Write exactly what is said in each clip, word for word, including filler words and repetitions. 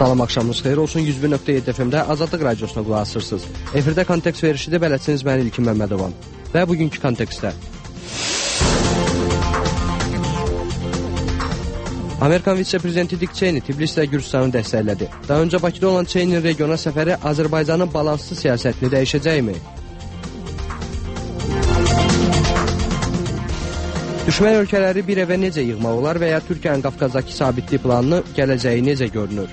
Salam, axşamınız xeyir olsun. yüz bir nöqtə yeddi F M-də Azadlıq Radiosuna qulaq asırsınız. Efirdə kontekst verişidir, bələdçiniz mən İlkin Məmmədovam. Və bugünkü kontekstdə Amerikan vitse-prezidenti Dick Cheney Tbilisdə Gürcüstanı dəstəklədi. Daha öncə Bakıda olan Cheney'nin regiona səfəri Azərbaycanın balanslı siyasətini dəyişəcəkmi? Düşmən ölkələri bir evə necə yığmaq olar və ya Türkiyənin Qafqazdakı sabitlik planını gələcəyi necə görünür?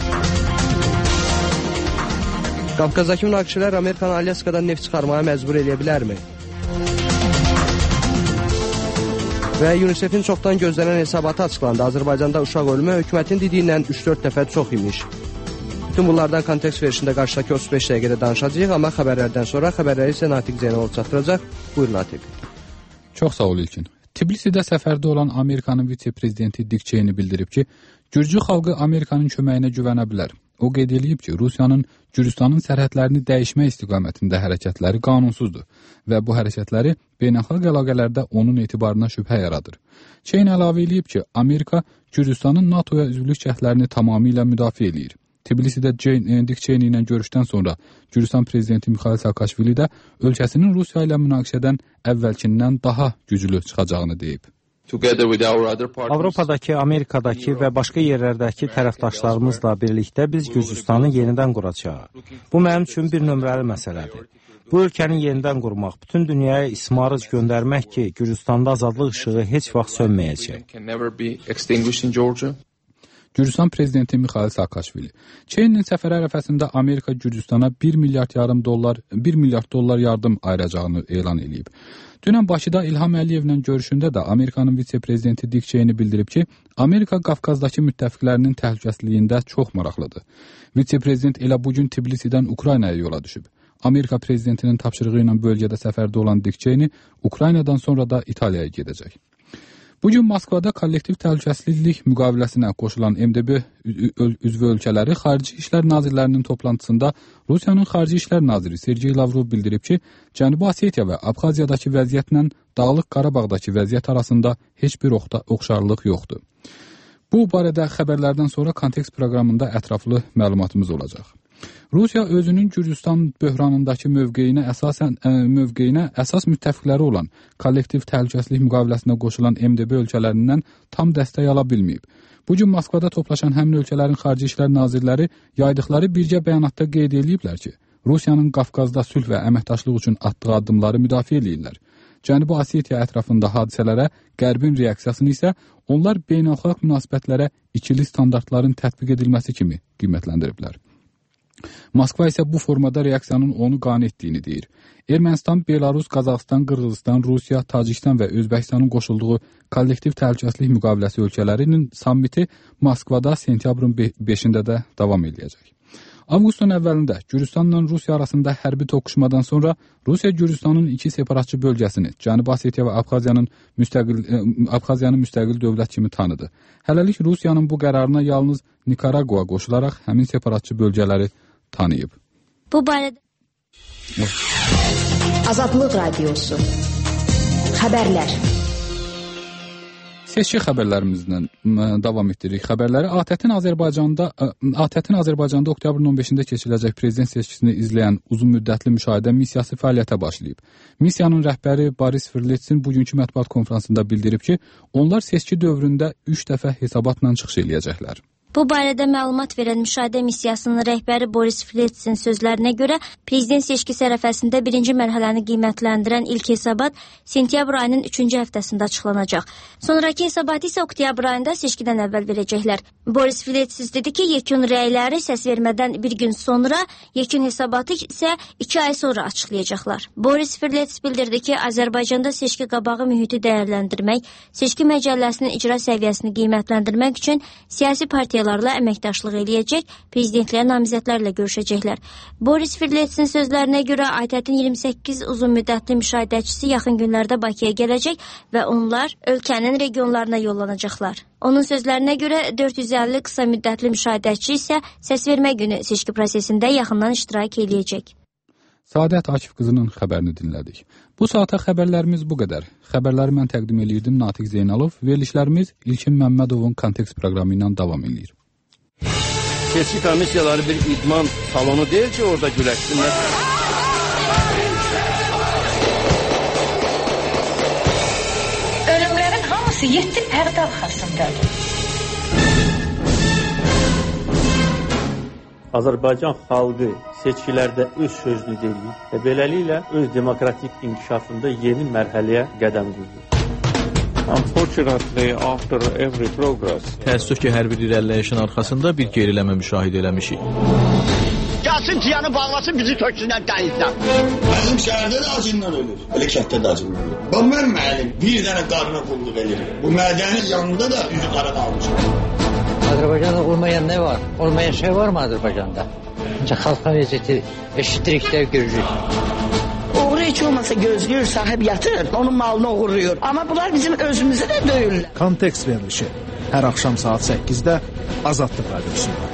Qafqazdakı münaqişələr Amerikanı Alyaskadan neft çıxarmaya məcbur edə bilərmi? Və UNICEF-in çoxdan gözlənən hesabatı açıqlandı. Azərbaycanda uşaq ölümü hökumətin dediyindən üç dörd dəfə çox imiş. Bütün bunlardan kontekst verişində qarşıdakı otuz beş dəqiqədə danışacağıq, amma xəbərlərdən sonra xəbərləri isə Natiq Zeynalov çatdıracaq. Buyur Natiq. Çox sağ ol İlkin. Tbilisidə səfərdə olan Amerikanın vitse-prezidenti Dick Cheney bildirib ki, Gürcü xalqı Amerikanın köməyinə güvənə bilər. O qeyd edib ki, Rusiyanın Gürcüstanın sərhədlərini dəyişmə istiqamətində hərəkətləri qanunsuzdur və bu hərəkətləri beynəlxalq əlaqələrdə onun etibarına şübhə yaradır. Cheney əlavə edib ki, Amerika Gürcüstanın NATOya üzvlük cəhdlərini tamamilə müdafiə edir. Tbilisidə Dick Cheney ilə görüşdən sonra Gürcüstan prezidenti Mikhail Saakashvili də ölkəsinin Rusiya ilə münaqişədən əvvəlkindən daha güclü çıxacağını deyib. Avropadakı, Amerikadakı və başqa yerlərdəki tərəfdaşlarımızla birlikdə biz Gürcüstanı yenidən quracağıq. Bu mənim üçün bir nömrəli məsələdir. Bu ölkəni yenidən qurmaq, bütün dünyaya ismarıc göndərmək ki, Gürcüstanda azadlıq işığı heç vaxt sönməyəcək. Gürcüstan prezidenti Mikhail Saakashvili. Cheney'nin səfəri ərəfəsində Amerika Gürcüstana bir milyard yarım dollar, bir milyard dollar yardım ayıracağını elan edib. Dünən Bakıda İlham Əliyevlə görüşündə də Amerikanın vitse-prezidenti Dick Cheney bildirib ki, Amerika Qafqazdakı müttəfiqlərinin təhlükəsizliyində çox maraqlıdır. Vitse-prezident elə bugün Tbilisidən Ukraynaya yola düşüb. Amerika prezidentinin tapşırığı ilə bölgədə səfərdə olan Dick Cheney Ukraynadan sonra da İtaliyaya gedəcək. Bugün Moskvada kollektiv təhlükəsizlik müqaviləsinə qoşulan M D B üzvü ölkələri Xarici İşlər Nazirlərinin toplantısında Rusiyanın Xarici İşlər Naziri Sergey Lavrov bildirib ki, Cənubi Osetiya və Abxaziyadakı vəziyyətlə Dağlıq Qarabağdakı vəziyyət arasında heç bir oxşarlıq yoxdur. Bu barədə xəbərlərdən sonra kontekst proqramında ətraflı məlumatımız olacaq. Rusiya özünün Gürcüstan böhranındakı mövqeyinə əsasən ə, mövqeyinə əsas müttəfiqləri olan kollektiv təhlükəsizlik müqaviləsinə qoşulan M D B ölkələrindən tam dəstək ala bilməyib. Bu gün Moskvada toplaşan həmin ölkələrin xarici işlər nazirləri yaydıqları birgə bəyanatda qeyd ediblər ki, Rusiyanın Qafqazda sülh və əməkdaşlıq üçün atdığı addımları müdafiə edirlər. Cənubi Osetiya ətrafında hadisələrə Qərbin reaksiyasını isə onlar beynəlxalq münasibətlərə ikili standartların tətbiq edilməsi kimi qiymətləndiriblər. Moskva isə bu formada reaksiyanın onu qane etdiyini deyir. Ermənistan, Belarus, Qazaxıstan, Qırğızıstan, Rusiya, Tacikistan və Özbəkistanın qoşulduğu kollektiv təhlükəsizlik müqaviləsi ölkələrinin sammiti Moskvada sentyabrın beşində də davam edəcək. Avqustun əvvəlində Gürcüstanla Rusiya arasında hərbi toqquşmadan sonra Rusiya Gürcüstanın iki separatçı bölgəsini, Cənubi Osetiya və Abxaziyanın müstəqil Abxaziyanın müstəqil dövlət kimi tanıdı. Hələlik Rusiyanın bu qərarına yalnız Nikaragua qoşularaq həmin separatçı bölgələri tanıyıb. Bu barədə Azadlıq Radiosu xəbərlər. Seçki xəbərlərimizdən davam etdiririk xəbərləri. ATƏT-in Azərbaycanda ATƏT-in Azərbaycanda oktyabrın on beşində keçiriləcək prezident seçkisini izləyən uzun müddətli müşahidə missiyası fəaliyyətə başlayıb. Missiyanın rəhbəri Boris Fırletsin bugünkü mətbuat konfransında bildirib ki, onlar seçki dövründə üç dəfə hesabatla çıxış eləyəcəklər. Bu barədə məlumat verən müşahidə missiyasının rəhbəri Boris Fırletsin sözlərinə görə prezident seçkisi ərəfəsində birinci mərhələni qiymətləndirən ilk hesabat sentyabr ayının üçüncü həftəsində açıqlanacaq. Sonrakı hesabatı isə oktyabr ayında seçkidən əvvəl verəcəklər. Boris Fırletsin dedi ki, yekun rəyləri səs vermədən bir gün sonra, yekun hesabatı isə iki ay sonra açıqlayacaqlar. Boris Fırletsin bildirdi ki, Azərbaycanda seçki qabağı mühiti dəyərləndirmək, seçki məcəlləsinin icra səviyyəsini qiymətləndirmək üçün siyasi partiyalarla əməkdaşlıq eləyəcək, prezidentliyə namizədlərlə görüşəcəklər. Boris Fırletsin sözlərinə görə ATƏT-in iyirmi səkkiz uzun müddətli müşahidəçisi yaxın günlərdə Bakıya gələcək və onlar ölkənin regionlarına yollanacaqlar. Onun sözlərinə görə dörd yüz əlli qısa müddətli müşahidəçi isə səsvermə günü seçki prosesində yaxından iştirak eləyəcək. Saadət Akif qızının xəbərini dinlədik. Bu saata xəbərlərimiz bu qədər. Xəbərləri mən təqdim edirdim Natiq Zeynalov. Verilişlərimiz İlkin Məmmədovun kontekst proqramı ilə davam edir. seçki komissiyaları bir idman salonu deyil ki, orada güləşsinlər. Ölümlərin hamısı yeddi pərdə arxasındadır. Azərbaycan xalqı seçkilərdə öz sözünü deyir və beləliklə öz demokratik inkişafında yeni mərhələyə qədəm qoyur. Unfortunately, after every progress, təəssüf ki, hər bir irəliləyişin arxasında bir geriləmə müşahidə eləmişik. Gəlsin tiyanı bağlasın, bizi töksünlər dənizdən. Mənim şəhərdə də acından ölür, elə kətdə də acından ölür. Bax, mən mənim bir dənə qarına qulluq edirim. Bu mədənin yanında da üzü qaran almışım. Azərbaycanda olmayan nə var? Olmayan şey var mı Azərbaycanda? Ancaq xalqın vəziyyəti eşitdirikdə görürük. Oğru heç olmasa gözləyir, sahib yatır, onun malını oğurluyor. Amma bunlar bizim özümüzə də döyürlər. Kontekst verilişi hər axşam saat səkkizdə Azadlıq radiosunda.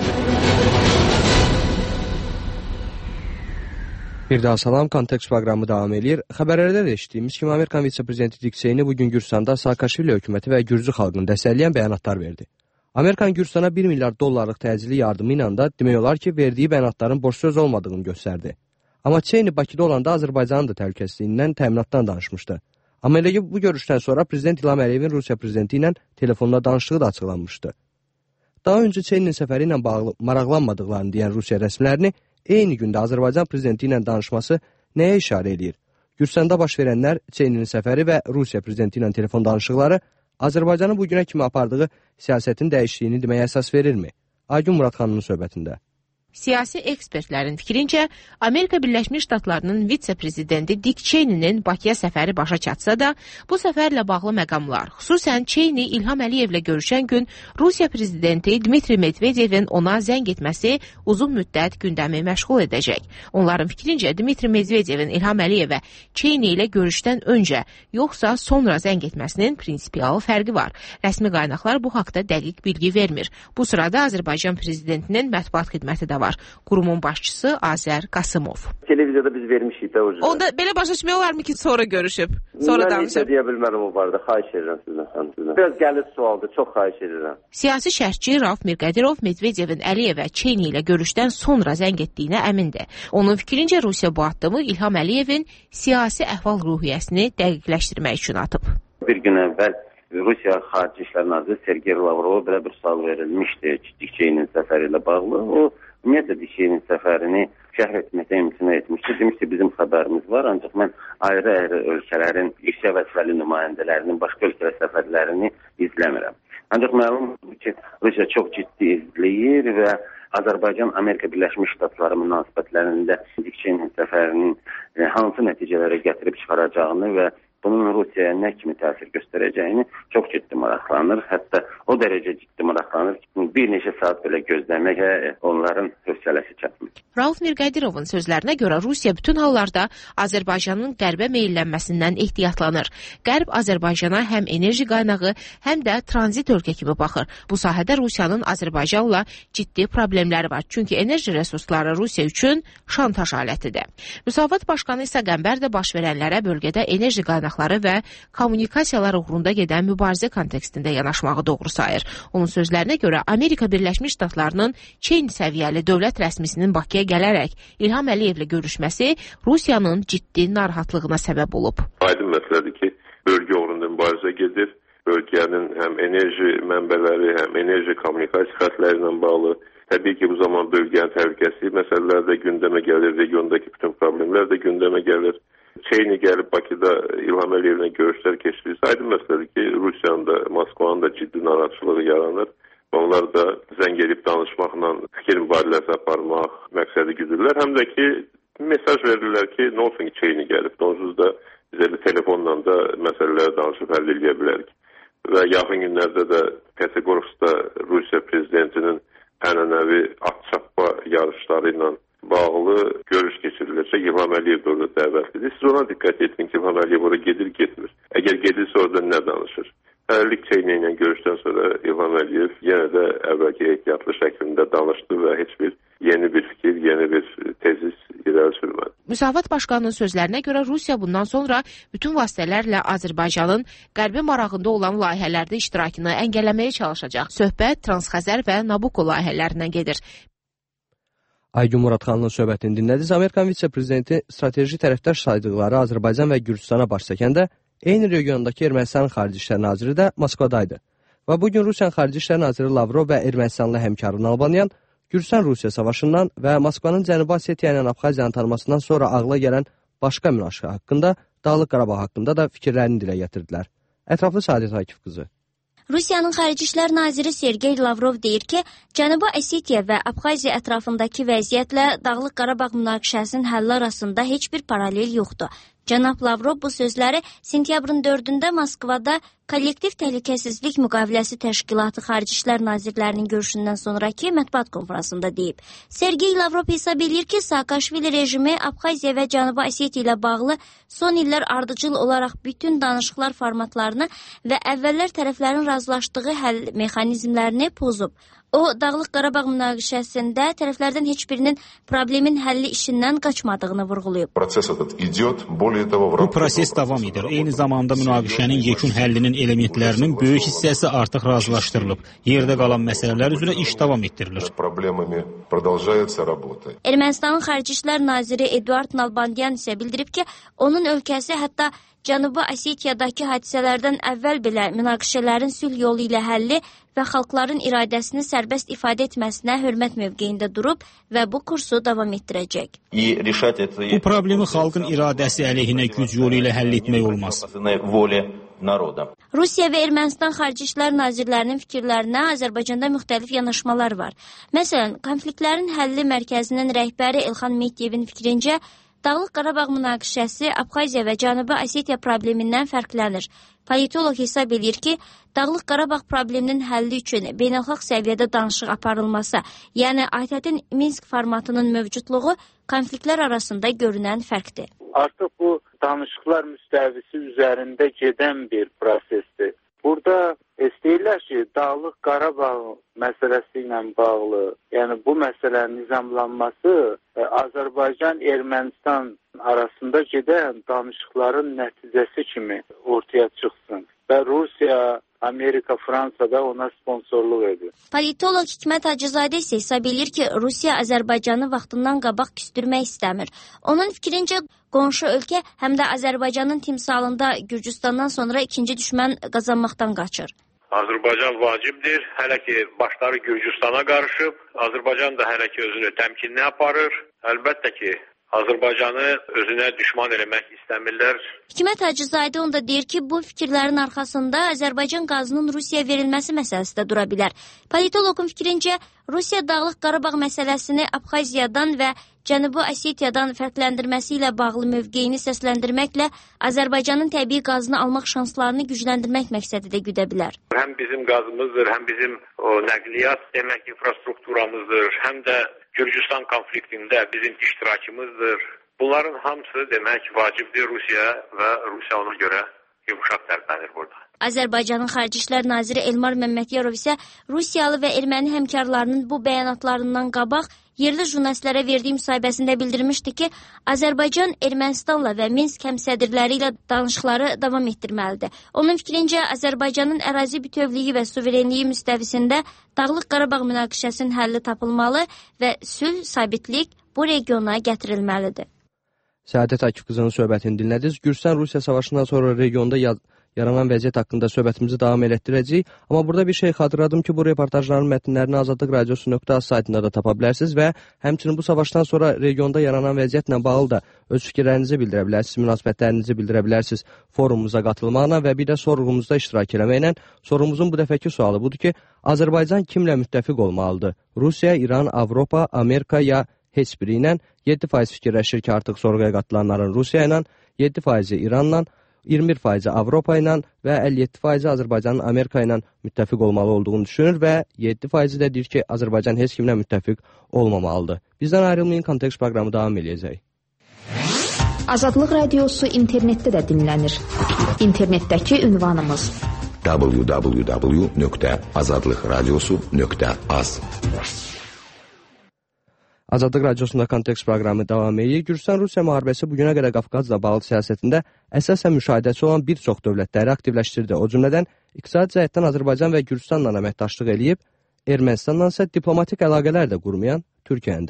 Bir daha salam, Kontekst proqramı davam edir. Xəbərlərdə də eşitdiyimiz kimi Amerikan vitse-prezidenti Dik Çeyni bugün Gürcüstanda Saakashvili hökuməti və Gürcü xalqını dəstəkləyən bəyanatlar verdi. Amerikan Gürcüstana bir milyard dollarlıq təcili yardımı ilə də demək olar ki, verdiyi bəyanatların boş söz olmadığını göstərdi. Amma Çeyni Bakıda olanda Azərbaycanın da təhlükəsizliyindən, təminatdan danışmışdı. Amma elə ki, bu görüşdən sonra Prezident İlham Əliyevin Rusiya prezidenti ilə telefonda danışdığı da açıqlanmışdı. Daha öncə Çeyninin səfəri ilə bağlı maraqlanmadıqlarını deyən Rusiya rəsmilərini eyni gündə Azərbaycan prezidenti ilə danışması nəyə işarə edir? Gürcüstanda baş verənlər, Çeyninin səfəri və Rusiya prezidenti ilə telefon danışıqları Azərbaycanın bugünə kimi apardığı siyasətin dəyişdiyini deməyə əsas verirmi? Aygün Muradxanının söhbətində. Siyasi ekspertlərin fikrincə, Amerika Birləşmiş Ştatlarının vitse-prezidenti Dik Cheyninin Bakıya səfəri başa çatsa da, bu səfərlə bağlı məqamlar, xüsusən Çeyni İlham Əliyevlə görüşən gün Rusiya prezidenti Dmitri Medvedevin ona zəng etməsi uzun müddət gündəmi məşğul edəcək. Onların fikrincə, Dmitri Medvedevin İlham Əliyevə Çeyni ilə görüşdən öncə, yoxsa sonra zəng etməsinin prinsipial fərqi var. Rəsmi qaynaqlar bu haqda dəqiq bilgi vermir. Bu sırada Azərbaycan prezidentinin mətbuat xidməti də var. Qurumun başçısı Azər Qasımov. Televiziyada biz vermişik də o. Onda belə başa düşmək olar mı ki, sonra görüşüb, sonra mən danışıb? Mən deyə bilmərəm o barədə. Xahiş edirəm sizdən. Biraz gəlir sualdır, çox xahiş edirəm. Siyasi şərhçi Rauf Mirqədirov Medvedevin Əliyevə Çeyni ilə görüşdən sonra zəng etdiyinə əmindir. Onun fikrincə Rusiya bu addımı İlham Əliyevin siyasi əhval-ruhiyyəsini dəqiqləşdirmək üçün atıb. Bir gün əvvəl Rusiya Xarici İşlər Naziri Sergey Lavrova belə bir sual verilmişdi Dik Çeynin səfəri ilə bağlı. O, ümumiyyətlə Dik Çeynin səfərini şərh etməkdən imtina etmişdi. Demişdi, bizim xəbərimiz var, ancaq mən ayrı-ayrı ölkələrin yüksək vəzifəli nümayəndələrinin başqa ölkələrə səfərlərini izləmirəm. Ancaq məlumdur ki, Rusiya çox ciddi izləyir və Azərbaycan-Amerika Birləşmiş Ştatları münasibətlərində Dik Çeynin səfərinin hansı nəticələrə gətirib çıxaracağını və bunun Rusiyaya nə kimi təsir göstərəcəyini çox ciddi maraqlanır. Hətta o dərəcə ciddi maraqlanır ki, bir neçə saat belə gözləməyə onların hövsələsi çatmır. Rauf Mirqədirovun sözlərinə görə Rusiya bütün hallarda Azərbaycanın qərbə meyllənməsindən ehtiyatlanır. Qərb Azərbaycana həm enerji qaynağı, həm də tranzit ölkə kimi baxır. Bu sahədə Rusiyanın Azərbaycanla ciddi problemləri var. Çünki enerji resursları Rusiya üçün şantaj alətidir. Müsavat Başqanı İsa Qəmbər də baş verənlərə bölgədə enerji qaynaqları və kommunikasiyalar uğrunda gedən mübarizə kontekstində yanaşmağı doğru sayır. Onun sözlərinə görə Amerika Birləşmiş Ştatlarının Çeyni səviyyəli dövlət rəsmisinin Bakıya gələrək İlham Əliyevlə görüşməsi Rusiyanın ciddi narahatlığına səbəb olub. Aydın məsələdir ki, bölgə uğrunda mübarizə gedir. Bölgənin həm enerji mənbələri, həm enerji kommunikasiya xətləri ilə bağlı. Təbii ki, bu zaman bölgənin təhlükəsizlik məsələləri də gündəmə gəlir, regiondakı bütün problemlər də gündəmə gəlir. Çeyni gəlib Bakıda İlham Əliyevlə görüşlər keçirir. Aydın məsələdir ki, Rusiyanın da, Moskvanın da ciddi narahatçılığı yaranır. Onlar da zəng edib danışmaqla fikir mübadiləsi aparmaq məqsədi güdürlər. Həm də ki, mesaj verirlər ki, nə olsun ki, Çeyni gəlib. Onsuz da bizə telefonla da məsələləri danışıb həll edə bilərik. Və yaxın günlərdə də Petergorovskda Rusiya prezidentinin ənənəvi at-çappa yarışları ilə bağlı görüş keçiriləcək. İlham Əliyev də orada dəvətlidir. Siz ona diqqət etsin ki, İlham Əliyev orada gedir, getmir. Əgər gedirsə orada nə danışır? Hərlik Çeyni ilə görüşdən sonra İlham Əliyev yenə də əvvəlki ehtiyatlı şəklində danışdı və heç bir yeni bir fikir, yeni bir tezis irəli sürmədi. Müsavat Başqanının sözlərinə görə Rusiya bundan sonra bütün vasitələrlə Azərbaycanın qərbi marağında olan layihələrdə iştirakını əngəlləməyə çalışacaq. Söhbət Transxəzər və Nabucco layihələrindən gedir. Aygün Muradxanlının söhbətini dinlədiniz. Amerikan vitse-prezidenti strateji tərəfdaş saydıqları Azərbaycan və Gürcüstana baş çəkəndə eyni regiondakı Ermənistanın Xarici İşlər Naziri də Moskvadaydı. Və bugün Rusiyanın Xarici İşlər Naziri Lavrov və Ermənistanlı həmkarı Albanyan Gürcüstan-Rusiya savaşından və Moskvanın Cənubi Osetiya ilə Abxaziyanı tanımasından sonra ağla gələn başqa münaqişə haqqında, Dağlıq Qarabağ haqqında da fikirlərini dilə gətirdilər. Ətraflı Səadət Akif qızı. Rusiyanın Xarici İşlər Naziri Sergey Lavrov deyir ki, Cənubi Osetiya və Abxaziya ətrafındakı vəziyyətlə Dağlıq Qarabağ münaqişəsinin həlli arasında heç bir paralel yoxdur. Cənab Lavrov bu sözləri sentyabrın dördündə Moskvada Kollektiv Təhlükəsizlik Müqaviləsi Təşkilatı Xarici İşlər Nazirlərinin görüşündən sonraki mətbuat konferansında deyib. Sergey Lavrov hesab edir ki, Saakashvili rejimi Abxaziya və Cənubi Osetiya ilə bağlı son illər ardıcıl olaraq bütün danışıqlar formatlarını və əvvəllər tərəflərin razılaşdığı həll mexanizmlərini pozub. O, Dağlıq Qarabağ münaqişəsində tərəflərdən heç birinin problemin həlli işindən qaçmadığını vurğulayıb. Bu proses davam edir. Eyni zamanda münaqişənin yekun həllinin elementlərinin böyük hissəsi artıq razılaşdırılıb. Yerdə qalan məsələlər üzrə iş davam etdirilir. Ermənistanın Xarici İşlər Naziri Eduard Nalbandian isə bildirib ki, onun ölkəsi hətta Cənubi Osetiyadakı hadisələrdən əvvəl belə münaqişələrin sülh yolu ilə həlli və xalqların iradəsini sərbəst ifadə etməsinə hörmət mövqeyində durub və bu kursu davam etdirəcək. Bu problemi xalqın iradəsi əleyhinə güc yolu ilə həll etmək olmaz. Rusiya və Ermənistan Xarici İşlər Nazirlərinin fikirlərinə Azərbaycanda müxtəlif yanaşmalar var. Məsələn, konfliktlərin həlli mərkəzinin rəhbəri Elxan Mehdiyevin fikrincə, Dağlıq Qarabağ münaqişəsi Abxaziya və Cənubi Osetiya problemindən fərqlənir. Politolog hesab edir ki, Dağlıq Qarabağ probleminin həlli üçün beynəlxalq səviyyədə danışıq aparılması, yəni A T T-in Minsk formatının mövcudluğu konfliktlər arasında görünən fərqdir. Artıq bu danışıqlar müstəvisi üzərində gedən bir prosesdir. Burada istəyirlər ki, Dağlıq Qarabağ məsələsi ilə bağlı, yəni bu məsələnin nizamlanması Azərbaycan, Ermənistan arasında gedən danışıqların nəticəsi kimi ortaya çıxsın və Rusiya, Amerika, Fransa da ona sponsorluq edir. Politolog Hikmət Hacızadə isə hesab edir ki, Rusiya Azərbaycanı vaxtından qabaq küstürmək istəmir. Onun fikrincə qonşu ölkə həm də Azərbaycanın timsalında Gürcüstandan sonra ikinci düşmən qazanmaqdan qaçır. Azərbaycan vacibdir. Hələ ki başları Gürcüstana qarışıb, Azərbaycan da hələ ki özünü təmkinli aparır. Əlbəttə ki Azərbaycanı özünə düşman eləmək istəmirlər. Hikmət Hacızadə onda deyir ki, bu fikirlərin arxasında Azərbaycan qazının Rusiyaya verilməsi məsələsi də dura bilər. Politologun fikrincə, Rusiya Dağlıq Qarabağ məsələsini Abxaziyadan və Cənubi Osetiyadan fərqləndirməsi ilə bağlı mövqeyini səsləndirməklə Azərbaycanın təbii qazını almaq şanslarını gücləndirmək məqsədi də güdə bilər. Həm bizim qazımızdır, həm bizim o nəqliyyat demək infrastrukturamızdır, həm də Gürcüstan konfliktində bizim iştirakımızdır. Bunların hamısı demək vacibdir Rusiya və Rusiya ona görə yumuşaq tərpənir burada. Azərbaycanın Xarici İşlər Naziri Elmar Məmmədiyarov isə Rusiyalı və erməni həmkarlarının bu bəyanatlarından qabaq yerli jurnalistlərə verdiyi müsahibəsində bildirmişdi ki, Azərbaycan Ermənistanla və Minsk həmsədrləri ilə danışıqları davam etdirməlidir. Onun fikrincə, Azərbaycanın ərazi bütövlüyü və suverenliyi müstəvisində Dağlıq Qarabağ münaqişəsinin həlli tapılmalı və sülh, sabitlik bu regiona gətirilməlidir. Səadət Akif qızının söhbətini dinlədiniz. Gürcüstan-Rusiya savaşından sonra regionda yaz yaranan vəziyyət haqqında söhbətimizi davam elətdirəcəyik. Amma burada bir şey xatırladım ki, bu reportajların mətnlərini azadlıq radiosu nöqtə az saytında da tapa bilərsiniz və həmçinin bu savaşdan sonra regionda yaranan vəziyyətlə bağlı da öz fikirlərinizi bildirə bilərsiniz, münasibətlərinizi bildirə bilərsiniz forumumuza qatılmaqla və bir də sorğumuzda iştirak eləməklə. Sorğumuzun bu dəfəki sualı budur ki, Azərbaycan kimlə müttəfiq olmalıdır? Rusiya, İran, Avropa, Amerika ya heç biri ilə? yeddi faiz fikirləşir ki, artıq sorğuya qatılanların Rusiya ilə, yeddi faizi İranla, iyirmi bir faizi Avropa ilə və əlli yeddi faizi Azərbaycanın Amerika ilə müttəfiq olmalı olduğunu düşünür və yeddi faizi də deyir ki, Azərbaycan heç kimlə müttəfiq olmamalıdır. Bizdən ayrılmayın, Kontekst proqramı davam edəcək. Azadlıq radiosu internetdə də dinlənir. İnternetdəki ünvanımız w w w nöqtə azadlıq radiosu nöqtə az. Azadlıq Radiosunda Kontekst proqramı davam edir. Gürcüstan-Rusiya müharibəsi bugünə qədər Qafqazla bağlı siyasətində əsasən müşahidəçi olan bir çox dövlətləri aktivləşdirdi. O cümlədən iqtisadi cəhətdən Azərbaycan və Gürcüstanla əməkdaşlıq eləyib, Ermənistanla isə diplomatik əlaqələr də qurmayan Türkiyəndə.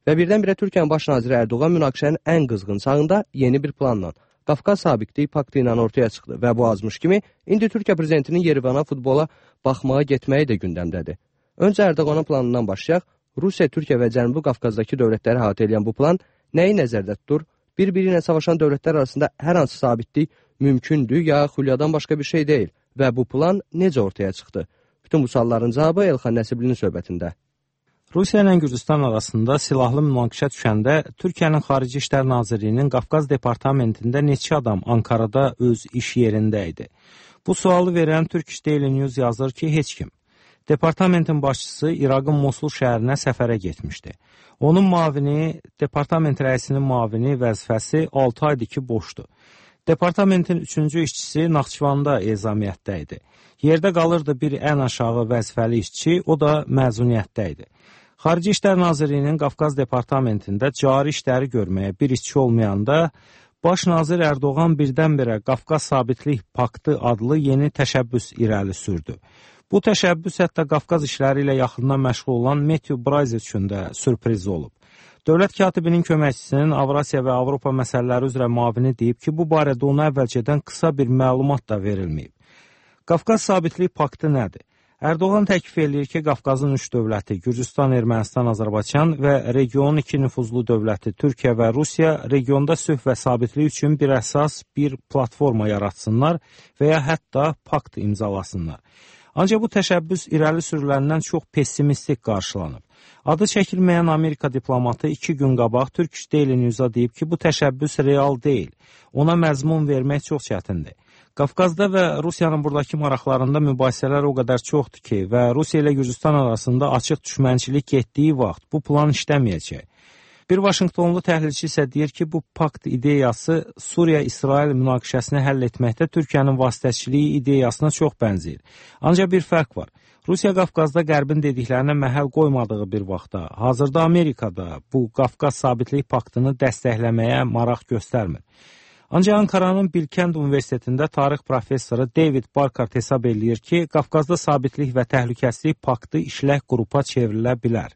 Və birdən-birə Türkiyənin baş naziri Erdoğan münaqişənin ən qızğın çağında yeni bir planla Qafqaz Sabitlik Paktı ilə ortaya çıxdı və bu azmış kimi indi Türkiyə prezidentinin Yerevana futbola baxmağa getməyi də gündəmdədir. Öncə Erdoğanın planından başlayaq. Rusiya, Türkiyə və Cənubi Qafqazdakı dövlətləri əhatə edən bu plan nəyi nəzərdə tutur? Bir-biri ilə savaşan dövlətlər arasında hər hansı sabitlik mümkündür ya xülyadan başqa bir şey deyil və bu plan necə ortaya çıxdı? Bütün bu sualların cavabı Elxan Nəsiblinin söhbətində. Rusiya ilə Gürcüstan arasında silahlı münaqişə düşəndə Türkiyənin Xarici İşlər Nazirliyinin Qafqaz departamentində neçə adam Ankarada öz iş yerində idi? Bu sualı verən Turkish Daily News yazır ki, heç kim. Departamentin başçısı İraqın Mosul şəhərinə səfərə getmişdi. Onun mavini, departament rəisinin mavini vəzifəsi altı aydır ki, boşdur. Departamentin üçüncü işçisi Naxçıvanda ezamiyyətdə idi. Yerdə qalırdı bir ən aşağı vəzifəli işçi, o da məzuniyyətdə idi. Xarici İşlər Nazirliyinin Qafqaz departamentində cari işləri görməyə bir işçi olmayanda, Baş nazir Erdoğan birdən-birə Qafqaz Sabitlik Paktı adlı yeni təşəbbüs irəli sürdü. Bu təşəbbüs hətta Qafqaz işləri ilə yaxından məşğul olan Matthew Bryce üçün də sürpriz olub. Dövlət katibinin köməkçisinin Avrasiya və Avropa məsələləri üzrə mavini deyib ki, bu barədə ona əvvəlcədən qısa bir məlumat da verilməyib. Qafqaz Sabitlik Paktı nədir? Erdoğan təklif edir ki, Qafqazın üç dövləti, Gürcüstan, Ermənistan, Azərbaycan və regionun iki nüfuzlu dövləti, Türkiyə və Rusiya, regionda sülh və sabitlik üçün bir əsas, bir platforma yaratsınlar və ya hətta pakt imzalasınlar. Ancaq bu təşəbbüs irəli sürüləndən çox pessimistik qarşılanıb. Adı çəkilməyən Amerika diplomatı iki gün qabaq Turkish Daily News-a deyib ki, bu təşəbbüs real deyil. Ona məzmun vermək çox çətindir. Qafqazda və Rusiyanın buradakı maraqlarında mübahisələr o qədər çoxdur ki və Rusiya ilə Gürcüstan arasında açıq düşmənçilik getdiyi vaxt bu plan işləməyəcək. Bir Vaşinqtonlu təhlilçi isə deyir ki, bu pakt ideyası Suriya-İsrail münaqişəsini həll etməkdə Türkiyənin vasitəçiliyi ideyasına çox bənzəyir. Ancaq bir fərq var. Rusiya Qafqazda Qərbin dediklərinə məhəl qoymadığı bir vaxtda, hazırda Amerikada bu Qafqaz Sabitlik Paktını dəstəkləməyə maraq göstərmir. Ancaq Ankaranın Bilkənd Universitetində tarix professoru David Barkart hesab eləyir ki, Qafqazda sabitlik və təhlükəsizlik paktı işlək qrupa çevrilə bilər.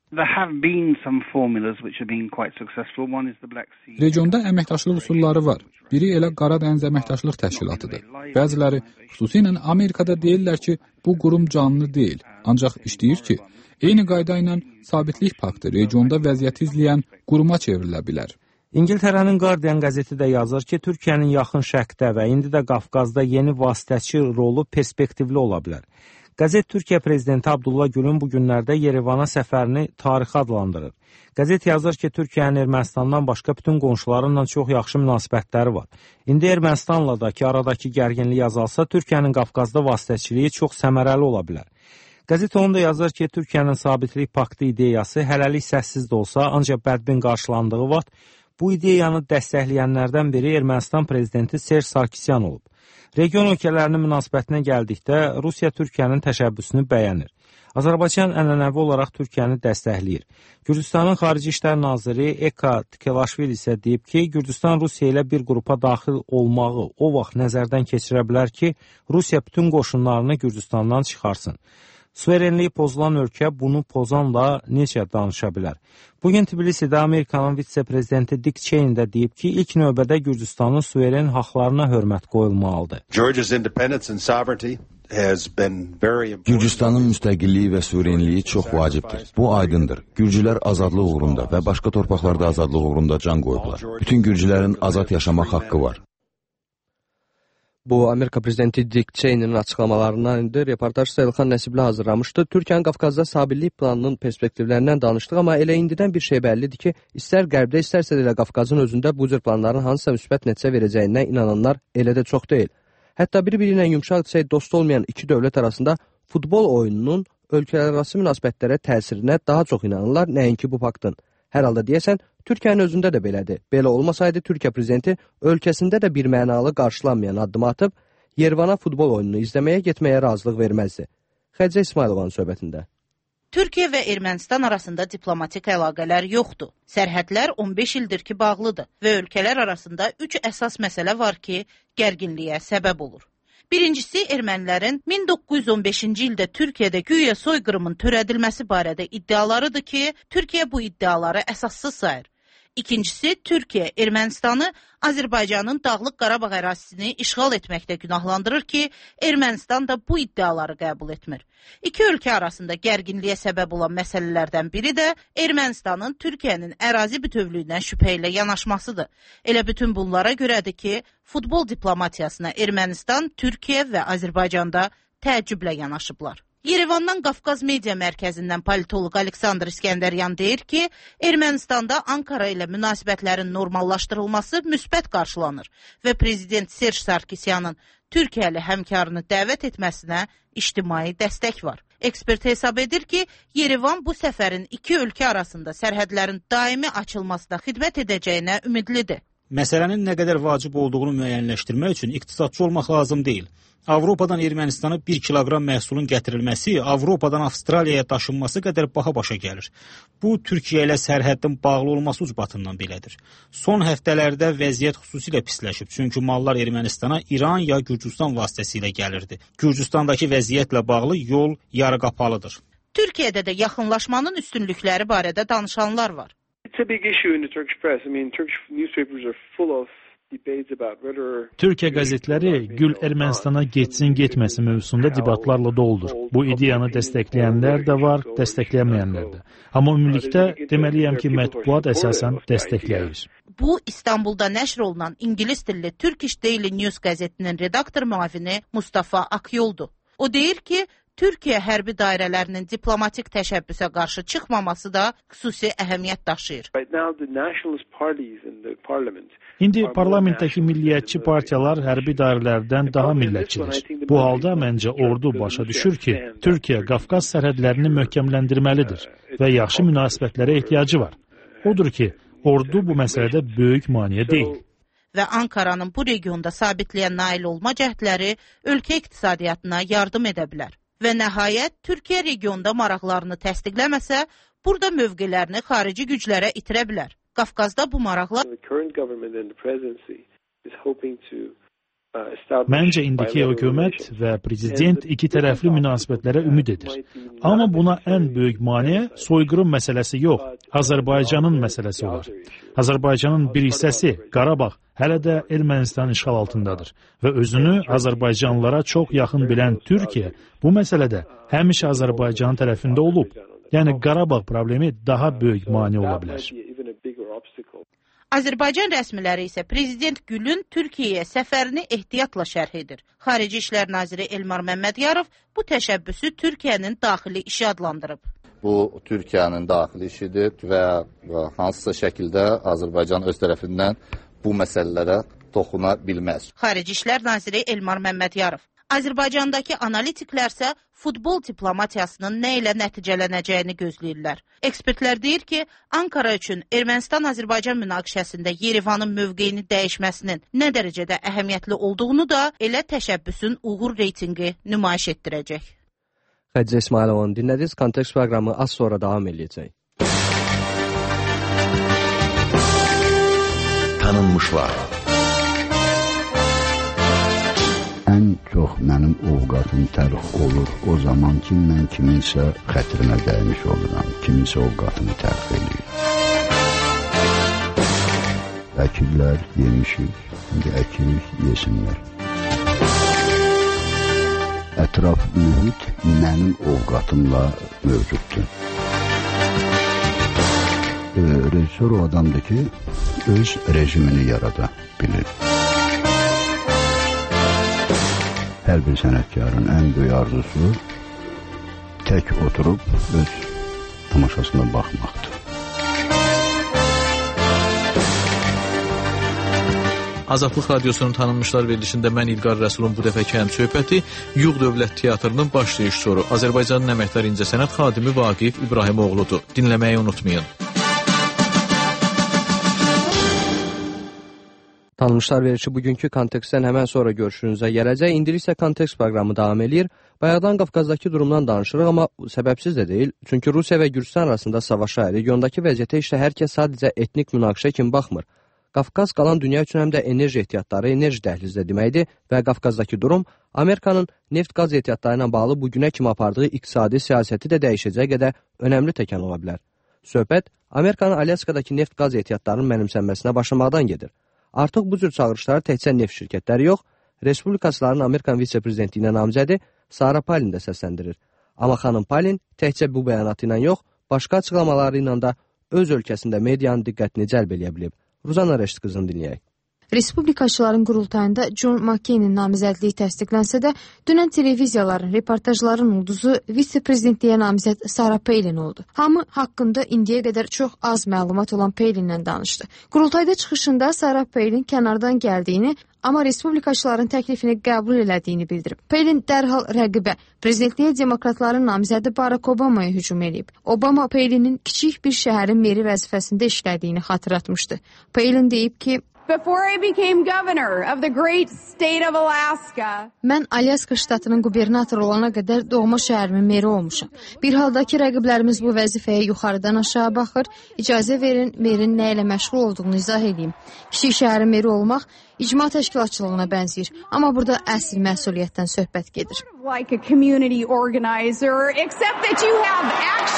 Regionda əməkdaşlıq üsulları var. Biri elə Qara Dəniz Əməkdaşlıq Təşkilatıdır. Bəziləri, xüsusilə Amerikada deyirlər ki, bu qurum canlı deyil. Ancaq işləyir ki, eyni qayda ilə sabitlik paktı regionda vəziyyəti izləyən quruma çevrilə bilər. İngiltərənin Guardian qəzeti də yazır ki, Türkiyənin yaxın şərqdə və indi də Qafqazda yeni vasitəçi rolu perspektivli ola bilər. Qəzet Türkiyə prezidenti Abdullah Gülün bu günlərdə Yerevana səfərini tarixi adlandırır. Qəzet yazır ki, Türkiyənin Ermənistandan başqa bütün qonşularından çox yaxşı münasibətləri var. İndi Ermənistanla da ki, aradakı gərginlik azalsa, Türkiyənin Qafqazda vasitəçiliyi çox səmərəli ola bilər. Qəzet onu da yazır ki, Türkiyənin sabitlik paktı ideyası hələlik səssiz də olsa, ancaq bədbin qarşılandığı vaxt bu ideyanı dəstəkləyənlərdən biri Ermənistan prezidenti Serj Sarkisyan olub. Region ölkələrinin münasibətinə gəldikdə Rusiya Türkiyənin təşəbbüsünü bəyənir. Azərbaycan ənənəvi olaraq Türkiyəni dəstəkləyir. Gürcüstanın Xarici İşlər Naziri Eka Tikelaşvili isə deyib ki, Gürcüstan Rusiya ilə bir qrupa daxil olmağı o vaxt nəzərdən keçirə bilər ki, Rusiya bütün qoşunlarını Gürcüstandan çıxarsın. Suverenliyi pozulan ölkə bunu pozanla necə danışa bilər? Bugün Tbilisidə Amerikanın vitse-prezidenti Dick Cheney də deyib ki, ilk növbədə Gürcüstanın suveren haqlarına hörmət qoyulmalıdır. Gürcüstanın müstəqilliyi və suverenliyi çox vacibdir. Bu aydındır. Gürcülər azadlıq uğrunda və başqa torpaqlarda azadlıq uğrunda can qoyublar. Bütün gürcülərin azad yaşamaq haqqı var. Bu, Amerika prezidenti Dick Cheney'nin açıqlamalarından indi reportaj Elxan Nəsibli hazırlamışdı. Türkiyənin Qafqazda sabitlik planının perspektivlərindən danışdıq, amma elə indidən bir şey bəllidir ki, istər qərbdə, istərsə də Qafqazın özündə bu cür planların hansısa müsbət nəticə verəcəyindən inananlar elə də çox deyil. Hətta bir-biri ilə yumşaq desək dost olmayan iki dövlət arasında futbol oyununun ölkələrarası münasibətlərə təsirinə daha çox inanırlar, nəinki bu paktın. Hər halda deyəsən, Türkiyənin özündə də belədir. Belə olmasaydı, Türkiyə prezidenti ölkəsində də bir mənalı qarşılanmayan addım atıb, Yerevana futbol oyununu izləməyə getməyə razılıq verməzdi. Xədicə İsmailovanın söhbətində. Türkiyə və Ermənistan arasında diplomatik əlaqələr yoxdur. Sərhədlər on beş ildir ki, bağlıdır və ölkələr arasında üç əsas məsələ var ki, gərginliyə səbəb olur. Birincisi, ermənilərin min doqquz yüz on beşinci ildə Türkiyədə güya soyqırımın törədilməsi barədə iddialarıdır ki, Türkiyə bu iddiaları əsassız sayır. İkincisi, Türkiyə Ermənistanı Azərbaycanın Dağlıq Qarabağ ərazisini işğal etməkdə günahlandırır ki, Ermənistan da bu iddiaları qəbul etmir. İki ölkə arasında gərginliyə səbəb olan məsələlərdən biri də Ermənistanın Türkiyənin ərazi bütövlüyündən şübhə ilə yanaşmasıdır. Elə bütün bunlara görədir ki, futbol diplomatiyasına Ermənistan, Türkiyə və Azərbaycanda təəccüblə yanaşıblar. Yerevandan Qafqaz Media Mərkəzindən politoloq Aleksandr İskəndəryan deyir ki, Ermənistanda Ankara ilə münasibətlərin normallaşdırılması müsbət qarşılanır və prezident Serj Sarkisyanın Türkiyəli həmkarını dəvət etməsinə ictimai dəstək var. Ekspert hesab edir ki, Yerevan bu səfərin iki ölkə arasında sərhədlərin daimi açılmasına xidmət edəcəyinə ümidlidir. Məsələnin nə qədər vacib olduğunu müəyyənləşdirmək üçün iqtisadçı olmaq lazım deyil. Avropadan Ermənistana bir kiloqram məhsulun gətirilməsi Avropadan Avstraliyaya daşınması qədər baha başa gəlir. Bu, Türkiyə ilə sərhəddin bağlı olması ucbatından belədir. Son həftələrdə vəziyyət xüsusilə pisləşib, çünki mallar Ermənistana İran ya Gürcüstan vasitəsilə gəlirdi. Gürcüstandakı vəziyyətlə bağlı yol yarı qapalıdır. Türkiyədə də yaxınlaşmanın üstünlükləri barədə danışanlar var. It's a big issue in the Turkish press. I mean, Turkish newspapers are full of Türkiyə qəzetləri Gül Ermənistana getsin, getməsin mövzusunda debatlarla doludur. Bu ideyanı dəstəkləyənlər də var, dəstəkləyənməyənlər də. Amma ümumilikdə deməliyəm ki, mətbuat əsasən dəstəkləyir. Bu, İstanbulda nəşr olunan İngilis dilli Turkish Daily News qəzetinin redaktor müavini Mustafa Akyoldur. O deyir ki, Türkiyə hərbi dairələrinin diplomatik təşəbbüsə qarşı çıxmaması da xüsusi əhəmiyyət daşıyır. İndi parlamentdəki milliyyətçi partiyalar hərbi dairələrdən daha millətçidir. Bu halda məncə ordu başa düşür ki, Türkiyə Qafqaz sərhədlərini möhkəmləndirməlidir və yaxşı münasibətlərə ehtiyacı var. Odur ki, ordu bu məsələdə böyük maneə deyil. Və Ankaranın bu regionda sabitliyə nail olma cəhdləri ölkə iqtisadiyyatına yardım edə bilər. Və nəhayət, Türkiyə regionda maraqlarını təsdiqləməsə, burada mövqelərini xarici güclərə itirə bilər. Qafqazda bu maraqlar... Məncə, indiki hökumət və prezident iki tərəfli münasibətlərə ümid edir. Amma buna ən böyük maneə soyqırım məsələsi yox, Azərbaycanın məsələsi olar. Azərbaycanın bir hissəsi, Qarabağ, hələ də Ermənistan işğal altındadır və özünü Azərbaycanlılara çox yaxın bilən Türkiyə bu məsələdə həmişə Azərbaycanın tərəfində olub. Yəni Qarabağ problemi daha böyük maneə ola bilər. Azərbaycan rəsmiləri isə Prezident Gülün Türkiyəyə səfərini ehtiyatla şərh edir. Xarici İşlər Naziri Elmar Məmmədiyarov bu təşəbbüsü Türkiyənin daxili işi adlandırıb. Bu, Türkiyənin daxili işidir və hansısa şəkildə Azərbaycan öz tərəfindən bu məsələlərə toxuna bilməz. Xarici İşlər Naziri Elmar Məmmədiyarov. Azərbaycandakı analitiklərsə futbol diplomatiyasının nə ilə nəticələnəcəyini gözləyirlər. Ekspertlər deyir ki, Ankara üçün Ermənistan-Azərbaycan münaqişəsində Yerevanın mövqeyini dəyişməsinin nə dərəcədə əhəmiyyətli olduğunu da elə təşəbbüsün uğur reytingi nümayiş etdirəcək. Xədicə İsmailovun dinlədiniz. Kontekst proqramı az sonra davam edəcək. Tanınmışlar. Ən çox mənim ovqatım təlx olur o zaman ki, mən kiminsə xətrinə dəymiş oluram, kiminsə ovqatını təlx edir. Əkirlər, yemişik, indi əkirik, yesinlər. Ətraf mühit mənim ovqatımla mövcuddur. Rejissor o adamdır ki, öz rejimini yarada bilir. Hər bir sənətkarın ən böyük arzusu tək oturub öz tamaşasına baxmaqdır. Azadlıq Radiosunun tanınmışlar verilişində mən İlqar Rəsulun bu dəfəki həm söhbəti Yuğ Dövlət Teatrının baş rejissoru, Azərbaycanın əməkdar incəsənət xadimi Vaqif İbrahimoğludur. Dinləməyi unutmayın. Tanınmışlar verilişi bugünkü kontekstdən həmən sonra görüşünüzə gələcək. İndilik isə kontekst proqramı davam edir. Bayaqdan Qafqazdakı durumdan danışırıq, amma səbəbsiz də deyil. Çünki Rusiya və Gürcüstan arasında savaşa, regiondakı vəziyyətə işlə hər kəs sadəcə etnik münaqişə kimi baxmır. Qafqaz qalan dünya üçün həm də enerji ehtiyatları, enerji dəhlizdə deməkdir və Qafqazdakı durum Amerikanın neft-qaz ehtiyatları ilə bağlı bugünə kimi apardığı iqtisadi siyasəti də dəyişəcək qədər önəmli təkan ola bilər. Söhbət Amerikanın Alyaskadakı neft-qaz ehtiyatlarının mənimsənməsinə başlamaqdan gedir. Artıq bu cür çağırışları təkcə neft şirkətləri yox, Respublikaçıların Amerikan vitse-prezidentliyinə namizədi Sarah Palin də səsləndirir. Amma xanım Palin təkcə bu bəyanatı ilə yox, başqa açıqlamaları ilə də öz ölkəsində medianın diqqətini cəlb edə bilib. Ruzana Rəşid qızını dinləyək. Respublikaçıların qurultayında John McCain-in namizədliyi təsdiqlənsə də, dünən televiziyaların, reportajların ulduzu vitse-prezidentliyə namizəd Sarah Palin oldu. Hamı haqqında indiyə qədər çox az məlumat olan Palinlə danışdı. Qurultayda çıxışında Sarah Palin kənardan gəldiyini, amma respublikaçıların təklifini qəbul elədiyini bildirib. Palin dərhal rəqibə, prezidentliyə demokratların namizədi Barack Obama'ya hücum edib. Obama Palinin kiçik bir şəhərin meri vəzifəsində işlədiyini xatırlatmışdı. Palin deyib ki, Before I became governor of the great state of Alaska. Mən Alyaska ştatının qubernatoru olana qədər doğma şəhərimin meri olmuşam. Bir halda ki, rəqiblərimiz bu vəzifəyə yuxarıdan aşağı baxır, icazə verin, merin nə ilə məşğul olduğunu izah edeyim. Kiçik şəhərin meri olmaq icma təşkilatçılığına bənzəyir, amma burada əsl məsuliyyətdən söhbət gedir. Like a community organizer, except that you have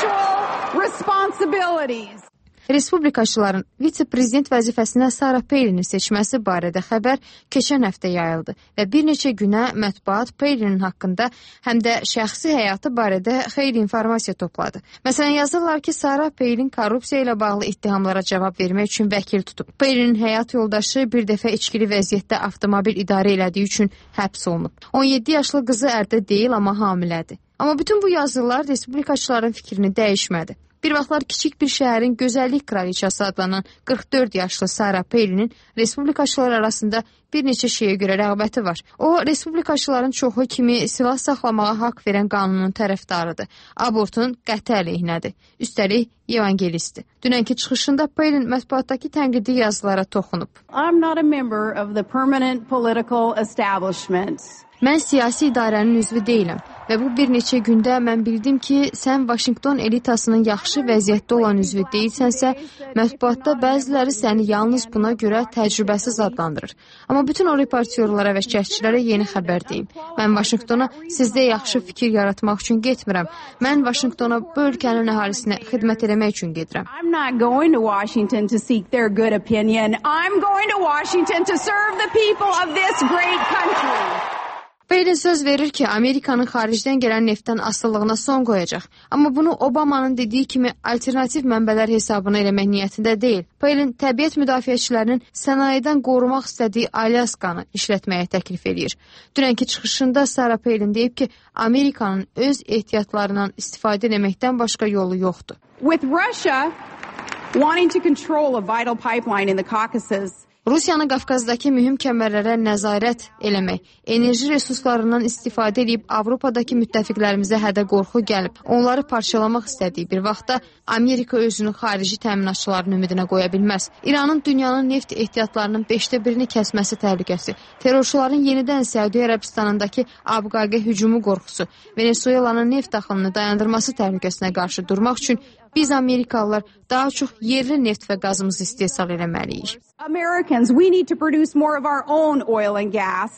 actual responsibilities. Respublikaçıların vitse-prezident vəzifəsinə Sarah Palinin seçməsi barədə xəbər keçən həftə yayıldı və bir neçə günə mətbuat Palinin haqqında həm də şəxsi həyatı barədə xeyli informasiya topladı. Məsələn, yazırlar ki, Sarah Palin korrupsiya ilə bağlı ittihamlara cavab vermək üçün vəkil tutub. Palinin həyat yoldaşı bir dəfə içkili vəziyyətdə avtomobil idarə elədiyi üçün həbs olunub. on yeddi yaşlı qızı ərdə deyil, amma hamilədir. Amma bütün bu yazılar respublikaçıların fikrini dəyişmədi. Bir vaxtlar kiçik bir şəhərin gözəllik kraliçası adlanan qırx dörd yaşlı Sarah Palinin respublikaçılar arasında bir neçə şeyə görə rəğbəti var. O, respublikaçıların çoxu kimi silah saxlamağa haqq verən qanunun tərəfdarıdır. Abortun qəti əleyhinədir. Üstəlik, evangelistdir. Dünənki çıxışında Palin mətbuatdakı tənqidi yazılara toxunub. I'm not a member of the permanent political establishment. Mən siyasi idarənin üzvü deyiləm və bu bir neçə gündə mən bildim ki, sən Vaşinqton elitasının yaxşı vəziyyətdə olan üzvü deyilsənsə, mətbuatda bəziləri səni yalnız buna görə təcrübəsiz adlandırır. Amma bütün o reportyorlara və şərhçilərə yeni xəbər deyim. Mən Vaşinqtona sizdə yaxşı fikir yaratmaq üçün getmirəm. Mən Vaşinqtona bu ölkənin əhalisinə xidmət etmək üçün gedirəm. I'm not going to Washington to seek their good opinion. I'm going to Washington to serve the people of this great country. Palin söz verir ki, Amerikanın xaricdən gələn neftdən asılılığına son qoyacaq. Amma bunu Obama'nın dediyi kimi alternativ mənbələr hesabına eləmək niyyətində deyil. Palin təbiət müdafiəçilərinin sənayedən qorumaq istədiyi Alyaskanı işlətməyə təklif edir. Dünənki çıxışında Sarah Palin deyib ki, Amerikanın öz ehtiyatlarından istifadə etməkdən başqa yolu yoxdur. With Russia wanting to control a vital pipeline in the Caucasus, Rusiyanın Qafqazdakı mühüm kəmərlərə nəzarət eləmək, enerji resurslarından istifadə edib Avropadakı müttəfiqlərimizə hədə qorxu gəlib, onları parçalamaq istədiyi bir vaxtda Amerika özünü xarici təminatçıların ümidinə qoya bilməz. İranın dünyanın neft ehtiyatlarının beşdə birini kəsməsi təhlükəsi, terrorçuların yenidən Səudiyyə Ərəbistanındakı Abqaqə hücumu qorxusu, Venezuelanın neft daxilini dayandırması təhlükəsinə qarşı durmaq üçün biz Amerikalılar daha çox yerli neft və qazımızı istehsal eləməliyik. Americans, we need to produce more of our own oil and gas.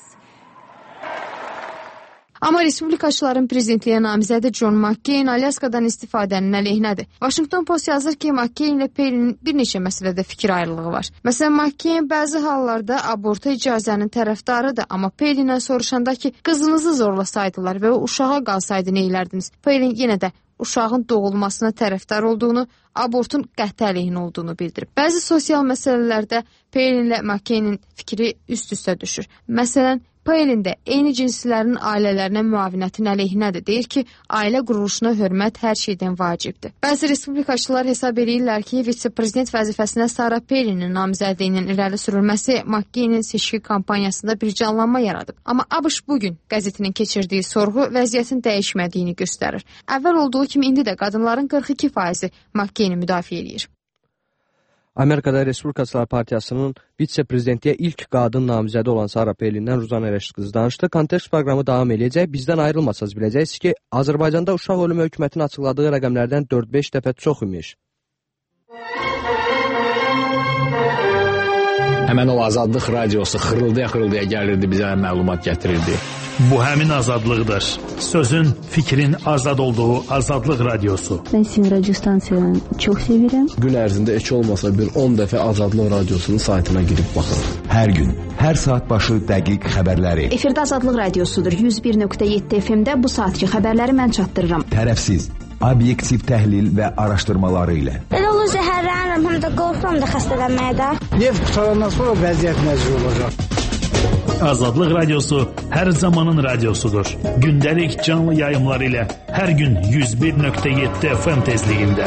Amma respublikaçıların prezidentliyə namizədi John McCain Alyaskadan istifadənin əleyhinədir. Washington Post yazır ki, McCain ilə Palinin bir neçə məsələdə fikir ayrılığı var. Məsələn, McCain bəzi hallarda aborta icazənin tərəfdarıdır, amma Palin'dən soruşanda ki, qızınızı zorlasaydılar və o uşağa qalsaydı neylərdiniz? Palin yenə də uşağın doğulmasına tərəfdar olduğunu, abortun qəti əleyhinə olduğunu bildirib. Bəzi sosial məsələlərdə Palin ilə McCainin fikri üst-üstə düşür. Məsələn, Palin də eyni cinslərin ailələrinə müavinətin əleyhinədir. Deyir ki, ailə quruluşuna hörmət hər şeydən vacibdir. Bəzi respublikaçılar hesab edirlər ki, vitse-prezident vəzifəsinə Sarah Palinin namizədliyinin irəli sürülməsi McCainin seçki kampanyasında bir canlanma yaradıb. Amma ABŞ bugün qəzetinin keçirdiyi sorğu vəziyyətin dəyişmədiyini göstərir. Əvvəl olduğu kimi indi də qadınların qırx iki faizi McCaini müdafiə edir. Amerikada Respublikaçılar Partiyasının vitse-prezidentliyə ilk qadın namizədi olan Sarah Palin'dən Ruzana Rəşid qızı danışdı. Kontekst proqramı davam edəcək. Bizdən ayrılmasaz biləcəksiniz ki, Azərbaycanda uşaq ölümü hökumətin açıqladığı rəqəmlərdən dörd beş dəfə çox imiş. həmən o Azadlıq radiosu xırıldaya-xırıldaya gəlirdi, bizə məlumat gətirirdi. Bu həmin azadlıqdır. Sözün, fikrin azad olduğu Azadlıq radiosu. Ben sizin radyo stansiyanı çok severim. Gün ərzində heç olmasa bir on dəfə Azadlıq radiosunun saytına girib baxırıq. Hər gün, hər saat başı dəqiq xəbərləri. Efirdə Azadlıq radiosudur. yüz bir nöqtə yeddi F M-də bu saatki xəbərləri mən çatdırıram. Tərəfsiz, obyektiv təhlil və araşdırmaları ilə. Elə olur zəhərlənirəm, həm də qorxuram da xəstələnməyə də. Neft qutarandan sonra vəziyyət məcbur olacaq. Azadlıq radiosu hər zamanın radiosudur. Gündəlik canlı yayımlar ilə hər gün yüz bir nöqtə yeddi F M tezliyində.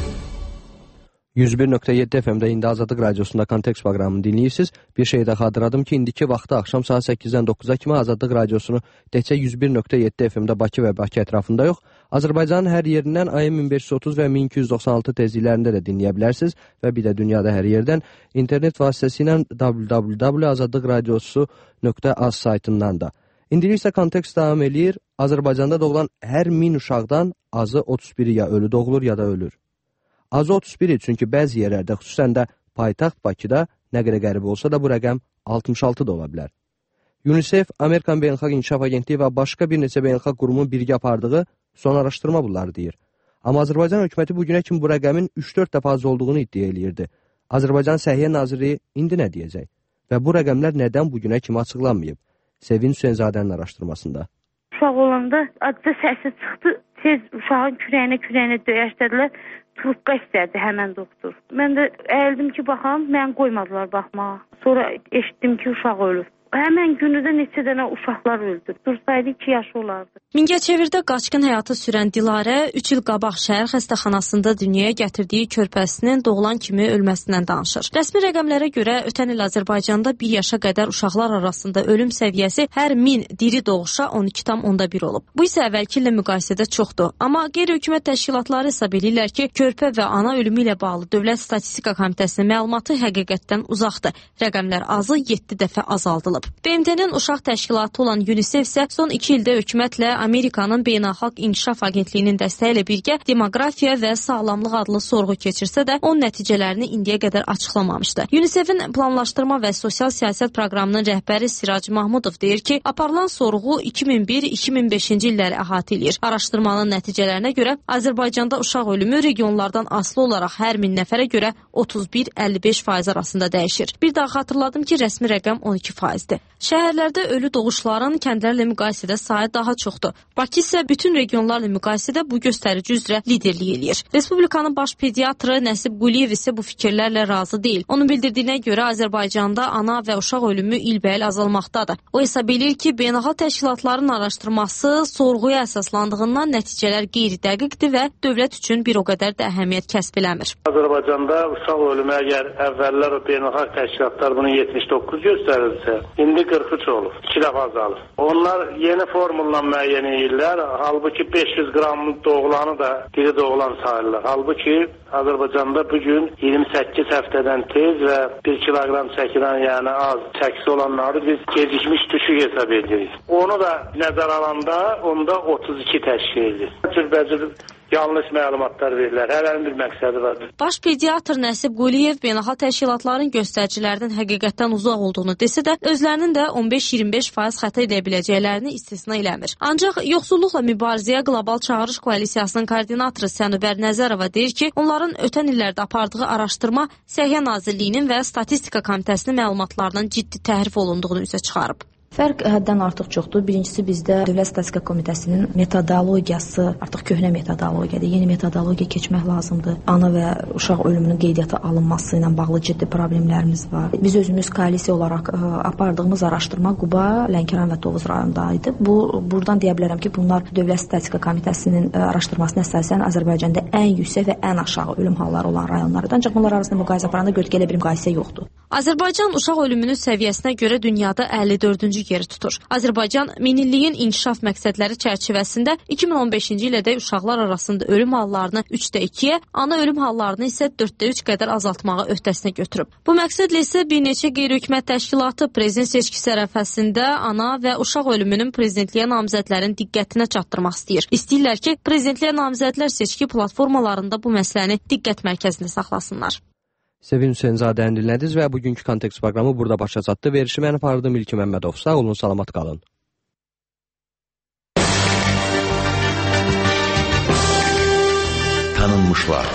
yüz bir nöqtə yeddi F M-də indi Azadlıq radiosunda Kontekst proqramını dinləyirsiniz. Bir şey də xatırladım ki, indiki vaxtda axşam saat səkkizdən dokkuza kimi Azadlıq radiosunu təkcə yüz bir nöqtə yeddi F M-də Bakı və Bakı ətrafında yox, Azərbaycanın hər yerindən A M min beş yüz otuz və min iki yüz doxsan altı tezliklərində də dinləyə bilərsiniz və bir də dünyada hər yerdən internet vasitəsilə w w w nöqtə azadlıq radiosu nöqtə az saytından da. İndilik isə Kontekst davam eləyir. Azərbaycanda doğulan hər min uşaqdan azı otuz biri ya ölü doğulur ya da ölür. Azı otuz biri, çünki bəzi yerlərdə, xüsusən də paytaxt Bakıda nə qədər qəribə olsa da bu rəqəm altmış altı da ola bilər. UNICEF, Amerikan Beynəlxalq İnkişaf Agentliyi və başqa bir neçə beynəlxalq qurumun birgə apardığı son araşdırma bunları deyir. Amma Azərbaycan hökuməti bugünə kimi bu rəqəmin üç dörd dəfə az olduğunu iddia eləyirdi. Azərbaycan Səhiyyə Nazirliyi indi nə deyəcək? Və bu rəqəmlər nədən bugünə kimi açıqlanmayıb? Sevin Hüseynzadənin araşdırmasında. Uşaq olanda adca səsi çıxdı, tez uşağın kürəyinə kürəyinə döyəşdədilər. Trubka istərdi həmən doktor. Mən də əyildim ki, baxam, mən qoymadılar baxmağa. Sonra eşitdim ki, uşaq ölür. Həmən günü də neçə dənə uşaqlar öldü. Dursaydı iki yaşı olardı. Mingəçevirdə qaçqın həyatı sürən Dilarə üç il qabaq şəhər xəstəxanasında dünyaya gətirdiyi körpəsinin doğulan kimi ölməsindən danışır. Rəsmi rəqəmlərə görə ötən il Azərbaycanda bir yaşa qədər uşaqlar arasında ölüm səviyyəsi hər min diri doğuşa on iki tam onda bir olub. Bu isə əvvəlki illə müqayisədə çoxdur. Amma qeyri-hökumət təşkilatları hesab edirlər ki, körpə və ana ölümü ilə bağlı Dövlət Statistika Komitəsinin məlumatı həqiqətdən uzaqdır. Rəqəmlər azı yeddi dəfə azaldılıb. B M T-nin uşaq təşkilatı olan UNICEF isə son iki ildə hökumətlə Amerikanın Beynəlxalq İnkişaf Agentliyinin dəstəyi ilə birgə demoqrafiya və sağlamlıq adlı sorğu keçirsə də onun nəticələrini indiyə qədər açıqlamamışdı. UNICEF-in planlaşdırma və sosial siyasət proqramının rəhbəri Sirac Mahmudov deyir ki, aparılan sorğu iki min bir iki min beşinci illəri əhatə edir. Araşdırmanın nəticələrinə görə Azərbaycanda uşaq ölümü regionlardan asılı olaraq hər min nəfərə görə otuz bir əlli beş faiz arasında dəyişir. Bir daha xatırladım ki, rəsmi rəqəm on iki faizdir. Şəhərlərdə ölü doğuşların kəndlərlə müqayisədə sayı daha çoxdur. Bakı isə bütün regionlarla müqayisədə bu göstərici üzrə liderlik eləyir. Respublikanın baş pediatrı Nəsib Quliyev isə bu fikirlərlə razı deyil. Onun bildirdiyinə görə Azərbaycanda ana və uşaq ölümü ilbəil azalmaqdadır. O hesab edir ki, beynəlxalq təşkilatların araşdırması sorğuya əsaslandığından nəticələr qeyri-dəqiqdir və dövlət üçün bir o qədər də əhəmiyyət kəsb eləmir. Azərbaycanda uşaq ölümü əgər əvvəllər o beynəlxalq təşkilatlar bunu yetmiş doqquz göstərirsə, indi qırx üç olur. iki dəfə azalır. Onlar yeni formulla müəyyən edirlər. Halbuki beş yüz qram doğulanı da diri doğulan sayılır. Halbuki Azərbaycanda bugün iyirmi səkkiz həftədən tez və bir kiloqram çəkilən, yəni az çəkisi olanları biz gecikmiş düşük hesab edirik. Onu da nəzər alanda onda otuz iki təşkil edir. Cürbəcür yanlış məlumatlar verirlər. Hələnin bir məqsədi vardır. Baş pediatr Nəsib Quliyev beynəlxalq təşkilatların göstəricilərdən həqiqətdən uzaq olduğunu desə də, özlərinin də on beş iyirmi beş faiz xəta edə biləcəklərini istisna eləmir. Ancaq yoxsulluqla mübarizəyə qlobal çağırış koalisiyasının koordinatoru Sənubər Nəzərova deyir ki, onların ötən illərdə apardığı araşdırma Səhiyyə Nazirliyinin və Statistika Komitəsinin məlumatlarının ciddi təhrif olunduğunu üzə çıxarıb. Fərq həddən artıq çoxdur. Birincisi, bizdə Dövlət Statistika Komitəsinin metodologiyası artıq köhnə metodologiyadır. Yeni metodologiya keçmək lazımdır. Ana və uşaq ölümünün qeydiyyata alınması ilə bağlı ciddi problemlərimiz var. Biz özümüz koalisiya olaraq ə, apardığımız araşdırma Quba, Lənkəran və Tovuz rayonundaydı. Bu buradan deyə bilərəm ki, bunlar Dövlət Statistika Komitəsinin ə, araşdırmasına əsasən Azərbaycanda ən yüksək və ən aşağı ölüm halları olan rayonlardır. Ancaq bunlar arasında müqayisə aparanda gördük elə bir müqayisə yoxdur. Azərbaycan uşaq ölümünün səviyyəsinə görə dünyada əlli dördüncü yeri tutur. Azərbaycan minilliyin inkişaf məqsədləri çərçivəsində iki min on beşinci ildə uşaqlar arasında ölüm hallarını üçdə ikiyə, ana ölüm hallarını isə dörddə üç qədər azaltmağı öhdəsinə götürüb. Bu məqsədlə isə bir neçə qeyri-hökumət təşkilatı prezident seçkisi ərəfəsində ana və uşaq ölümünün prezidentliyə namizədlərin diqqətinə çatdırmaq istəyir. İstəyirlər ki, prezidentliyə namizədlər seçki platformalarında bu məsələni diqqət mərkəzində saxlasınlar. Sevin Hüseynzadəni dinlədiniz və bugünkü kontekst proqramı burada başa çatdı. Verişi mən apardım İlki Məmmədov. Sağ olun, salamat qalın. Tanınmışlar.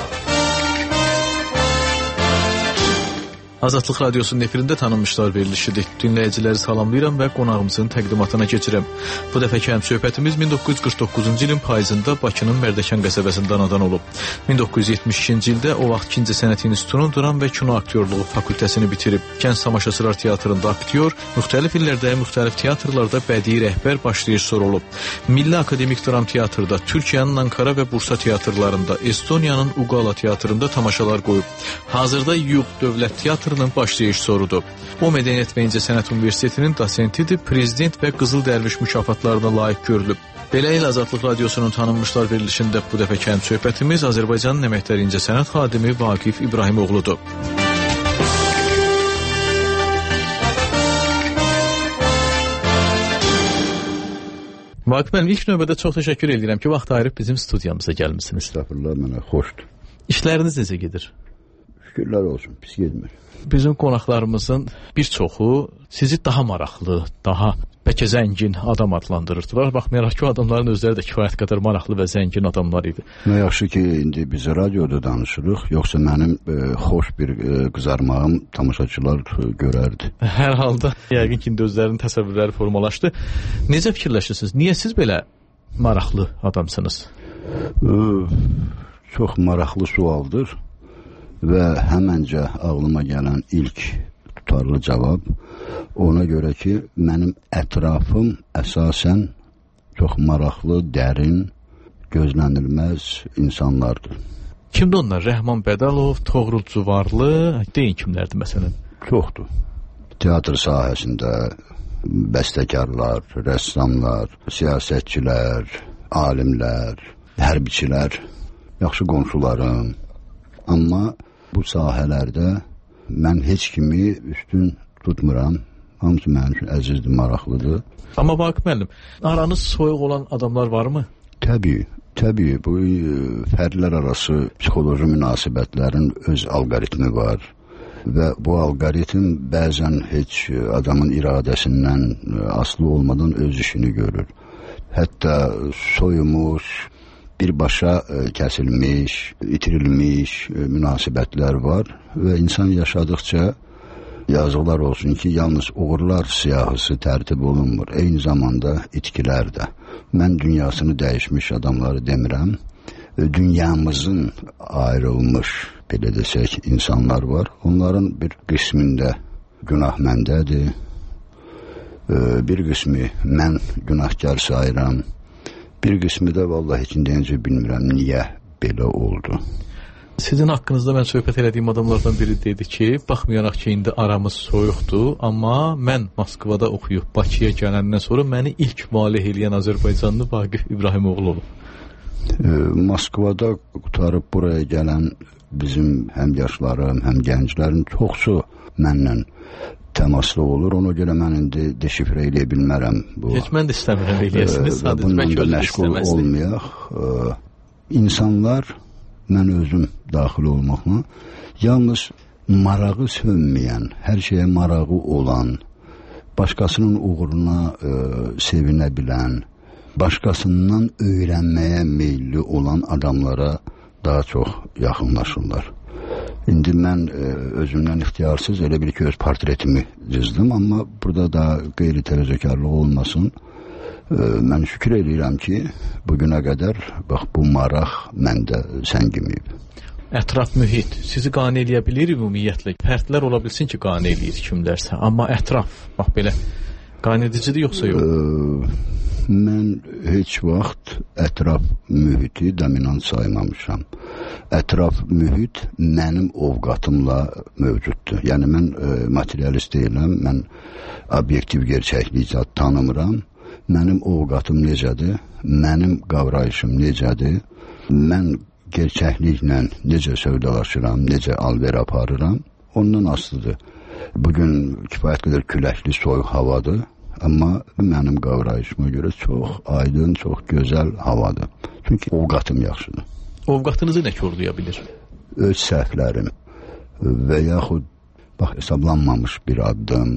Azadlıq Radiosunun efirində tanınmışlar verilişidir. Dinləyiciləri salamlayıram və qonağımızın təqdimatına keçirəm. Bu dəfəki həmsöhbətimiz min doqquz yüz qırx doqquzuncu ilin payızında Bakının Mərdəkan qəsəbəsində anadan olub. min doqquz yüz yetmiş ikinci ildə o vaxt ikinci Sənət İnstitutunun dram və kino aktyorluğu fakültəsini bitirib. Gənc Tamaşaçılar Teatrında aktyor, müxtəlif illərdə müxtəlif teatrlarda bədii rəhbər, başrejissor olub. Milli Akademik Dram Teatrda, Türkiyənin Ankara və Bursa teatrlarında, Estoniyanın Ugala teatrında tamaşalar qoyub. Hazırda Yuq Dövlət Teatrının baş rejissorudur. O Mədəniyyət və İncəsənət Universitetinin dosentidir, prezident və Qızıl Dərviş mükafatlarına layiq görülüb. Belə il Azadlıq Radiosunun tanınmışlar verilişində bu dəfəki həmsöhbətimiz Azərbaycanın əməkdar incəsənət xadimi Vaqif İbrahimoğludur. Vaqif müəllim, ilk növbədə çox təşəkkür edirəm ki, vaxt ayırıb bizim studiyamıza gəlmisiniz. Estağfurullah, mənə xoşdur. İşləriniz necə gedir? Şükürlər olsun, pis getmir. Bizim qonaqlarımızın bir çoxu sizi daha maraqlı, daha bəlkə zəngin adam adlandırırdılar. Baxmayaraq ki, o adamların özləri də kifayət qədər maraqlı və zəngin adamlar idi. Nə yaxşı ki, indi biz radioda danışırıq, yoxsa mənim e, xoş bir e, qızarmağım tamaşaçılar görərdi. Hər halda, yəqin ki, indi özlərinin təsəvvürləri formalaşdı. Necə fikirləşirsiniz? Niyə siz belə maraqlı adamsınız? E, çox maraqlı sualdır. Və həməncə ağlıma gələn ilk tutarlı cavab ona görə ki, mənim ətrafım əsasən çox maraqlı, dərin, gözlənilməz insanlardır. Kimdir onlar? Rəhman Bədəlov, Toğrul Cuvarlı, deyin kimlərdir məsələn? Çoxdur. Teatr sahəsində bəstəkarlar, rəssamlar, siyasətçilər, alimlər, hərbiçilər, yaxşı qonşularım. Amma bu sahələrdə mən heç kimi üstün tutmuram. Hamısı mənim üçün əzizdir, maraqlıdır. Amma Vaqif müəllim, aranız soyuq olan adamlar varmı? Təbii, təbii. Bu fərdlər arası psixoloji münasibətlərin öz alqoritmi var. Və bu alqoritm bəzən heç adamın iradəsindən asılı olmadan öz işini görür. Hətta soyumuş, birbaşa kəsilmiş, itirilmiş münasibətlər var və insan yaşadıkça yazıqlar olsun ki, yalnız uğurlar siyahısı tərtib olunmur, eyni zamanda itkilər də. Mən dünyasını dəyişmiş adamları demirəm, dünyamızın ayrılmış, belə desək, insanlar var. Onların bir qismində günah məndədir, bir qismi mən günahkar sayıram. Bir qismi də vallahi içindəncə bilmirəm niyə belə oldu. Sizin haqqınızda mən söhbət elədiyim adamlardan biri dedi ki, baxmayaraq ki, indi aramız soyuqdur, amma mən Moskvada oxuyub Bakıya gələndən sonra məni ilk valih eləyən Azərbaycanlı Vaqif İbrahimoğlu olub. E, Moskvada qutarıb buraya gələn bizim həm yaşlarım, həm gənclərin çoxsu mənlə təmaslı olur. Ona görə mən indi deşifrə eləyə bilmərəm. Bu, heç mən də istəmirəm eləyəsiniz. E, bununla da məşğul olmayaq. E, insanlar, mən özüm daxil olmaqla, yalnız marağı sönməyən, hər şeyə marağı olan, başqasının uğruna e, sevinə bilən, başqasından öyrənməyə meyilli olan adamlara daha çox yaxınlaşırlar. İndi mən e, özümdən ixtiyarsız elə bir ki, öz portretimi cızdım, amma burada da qeyri-təvəzzökarlıq olmasın. E, mən şükür edirəm ki, bugünə qədər bax, bu maraq məndə səngiməyib. Ətraf mühit sizi qane eləyə bilir ümumiyyətlə? Fərdlər ola bilsin ki, qane eləyir kimlərsə, amma ətraf, bax belə, qane edicidir yoxsa yox? E, mən heç vaxt ətraf mühiti dominant saymamışam. Ətraf mühit mənim ovqatımla mövcuddur. Yəni, mən e, materialist deyiləm, mən obyektiv gerçəklik tanımıram. Mənim ovqatım necədir, mənim qavrayışım necədir, mən gerçəkliklə necə sövdalaşıram, necə alver aparıram, ondan asılıdır. Bugün kifayət qədər küləkli, soyuq havadır, amma mənim qavrayışıma görə çox aydın, çox gözəl havadır. Çünki ovqatım yaxşıdır. Ovqatınızı nə korlaya bilir? Öz səhvlərim, və yaxud bax, hesablanmamış bir addım,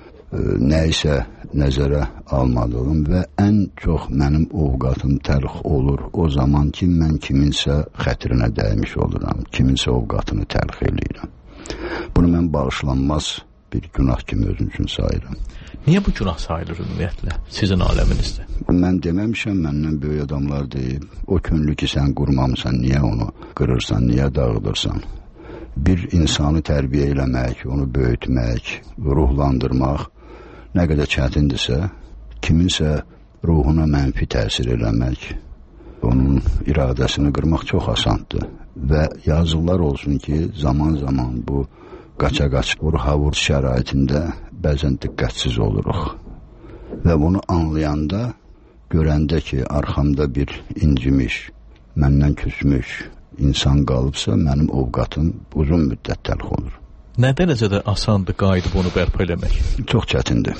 nə isə nəzərə almadığım və ən çox mənim ovqatım təlx olur o zaman ki, mən kiminsə xətrinə dəymiş oluram, kiminsə ovqatını təlx eləyirəm. Bunu mən bağışlanmaz bir günah kimi özüm üçün sayıram. Niyə bu günah sayılır ümumiyyətlə sizin aləminizdə? Mən deməmişəm, məndən böyük adamlar deyib, o könlü ki sən qurmamısan, niyə onu qırırsan, niyə dağıdırsan? Bir insanı tərbiyə eləmək, onu böyütmək, ruhlandırmaq nə qədər çətindirsə, kiminsə ruhuna mənfi təsir eləmək, onun iradəsini qırmaq çox asandır. Və yazıqlar olsun ki, zaman-zaman bu qaça-qaç, vur-havur şəraitində bəzən diqqətsiz oluruq. Və bunu anlayanda, görəndə ki, arxamda bir incimiş, məndən küsmüş insan qalıbsa, mənim ovqatım uzun müddət təlx olur. Nə dərəcədə asandır qayıdıb onu bərpa eləmək? Çox çətindir.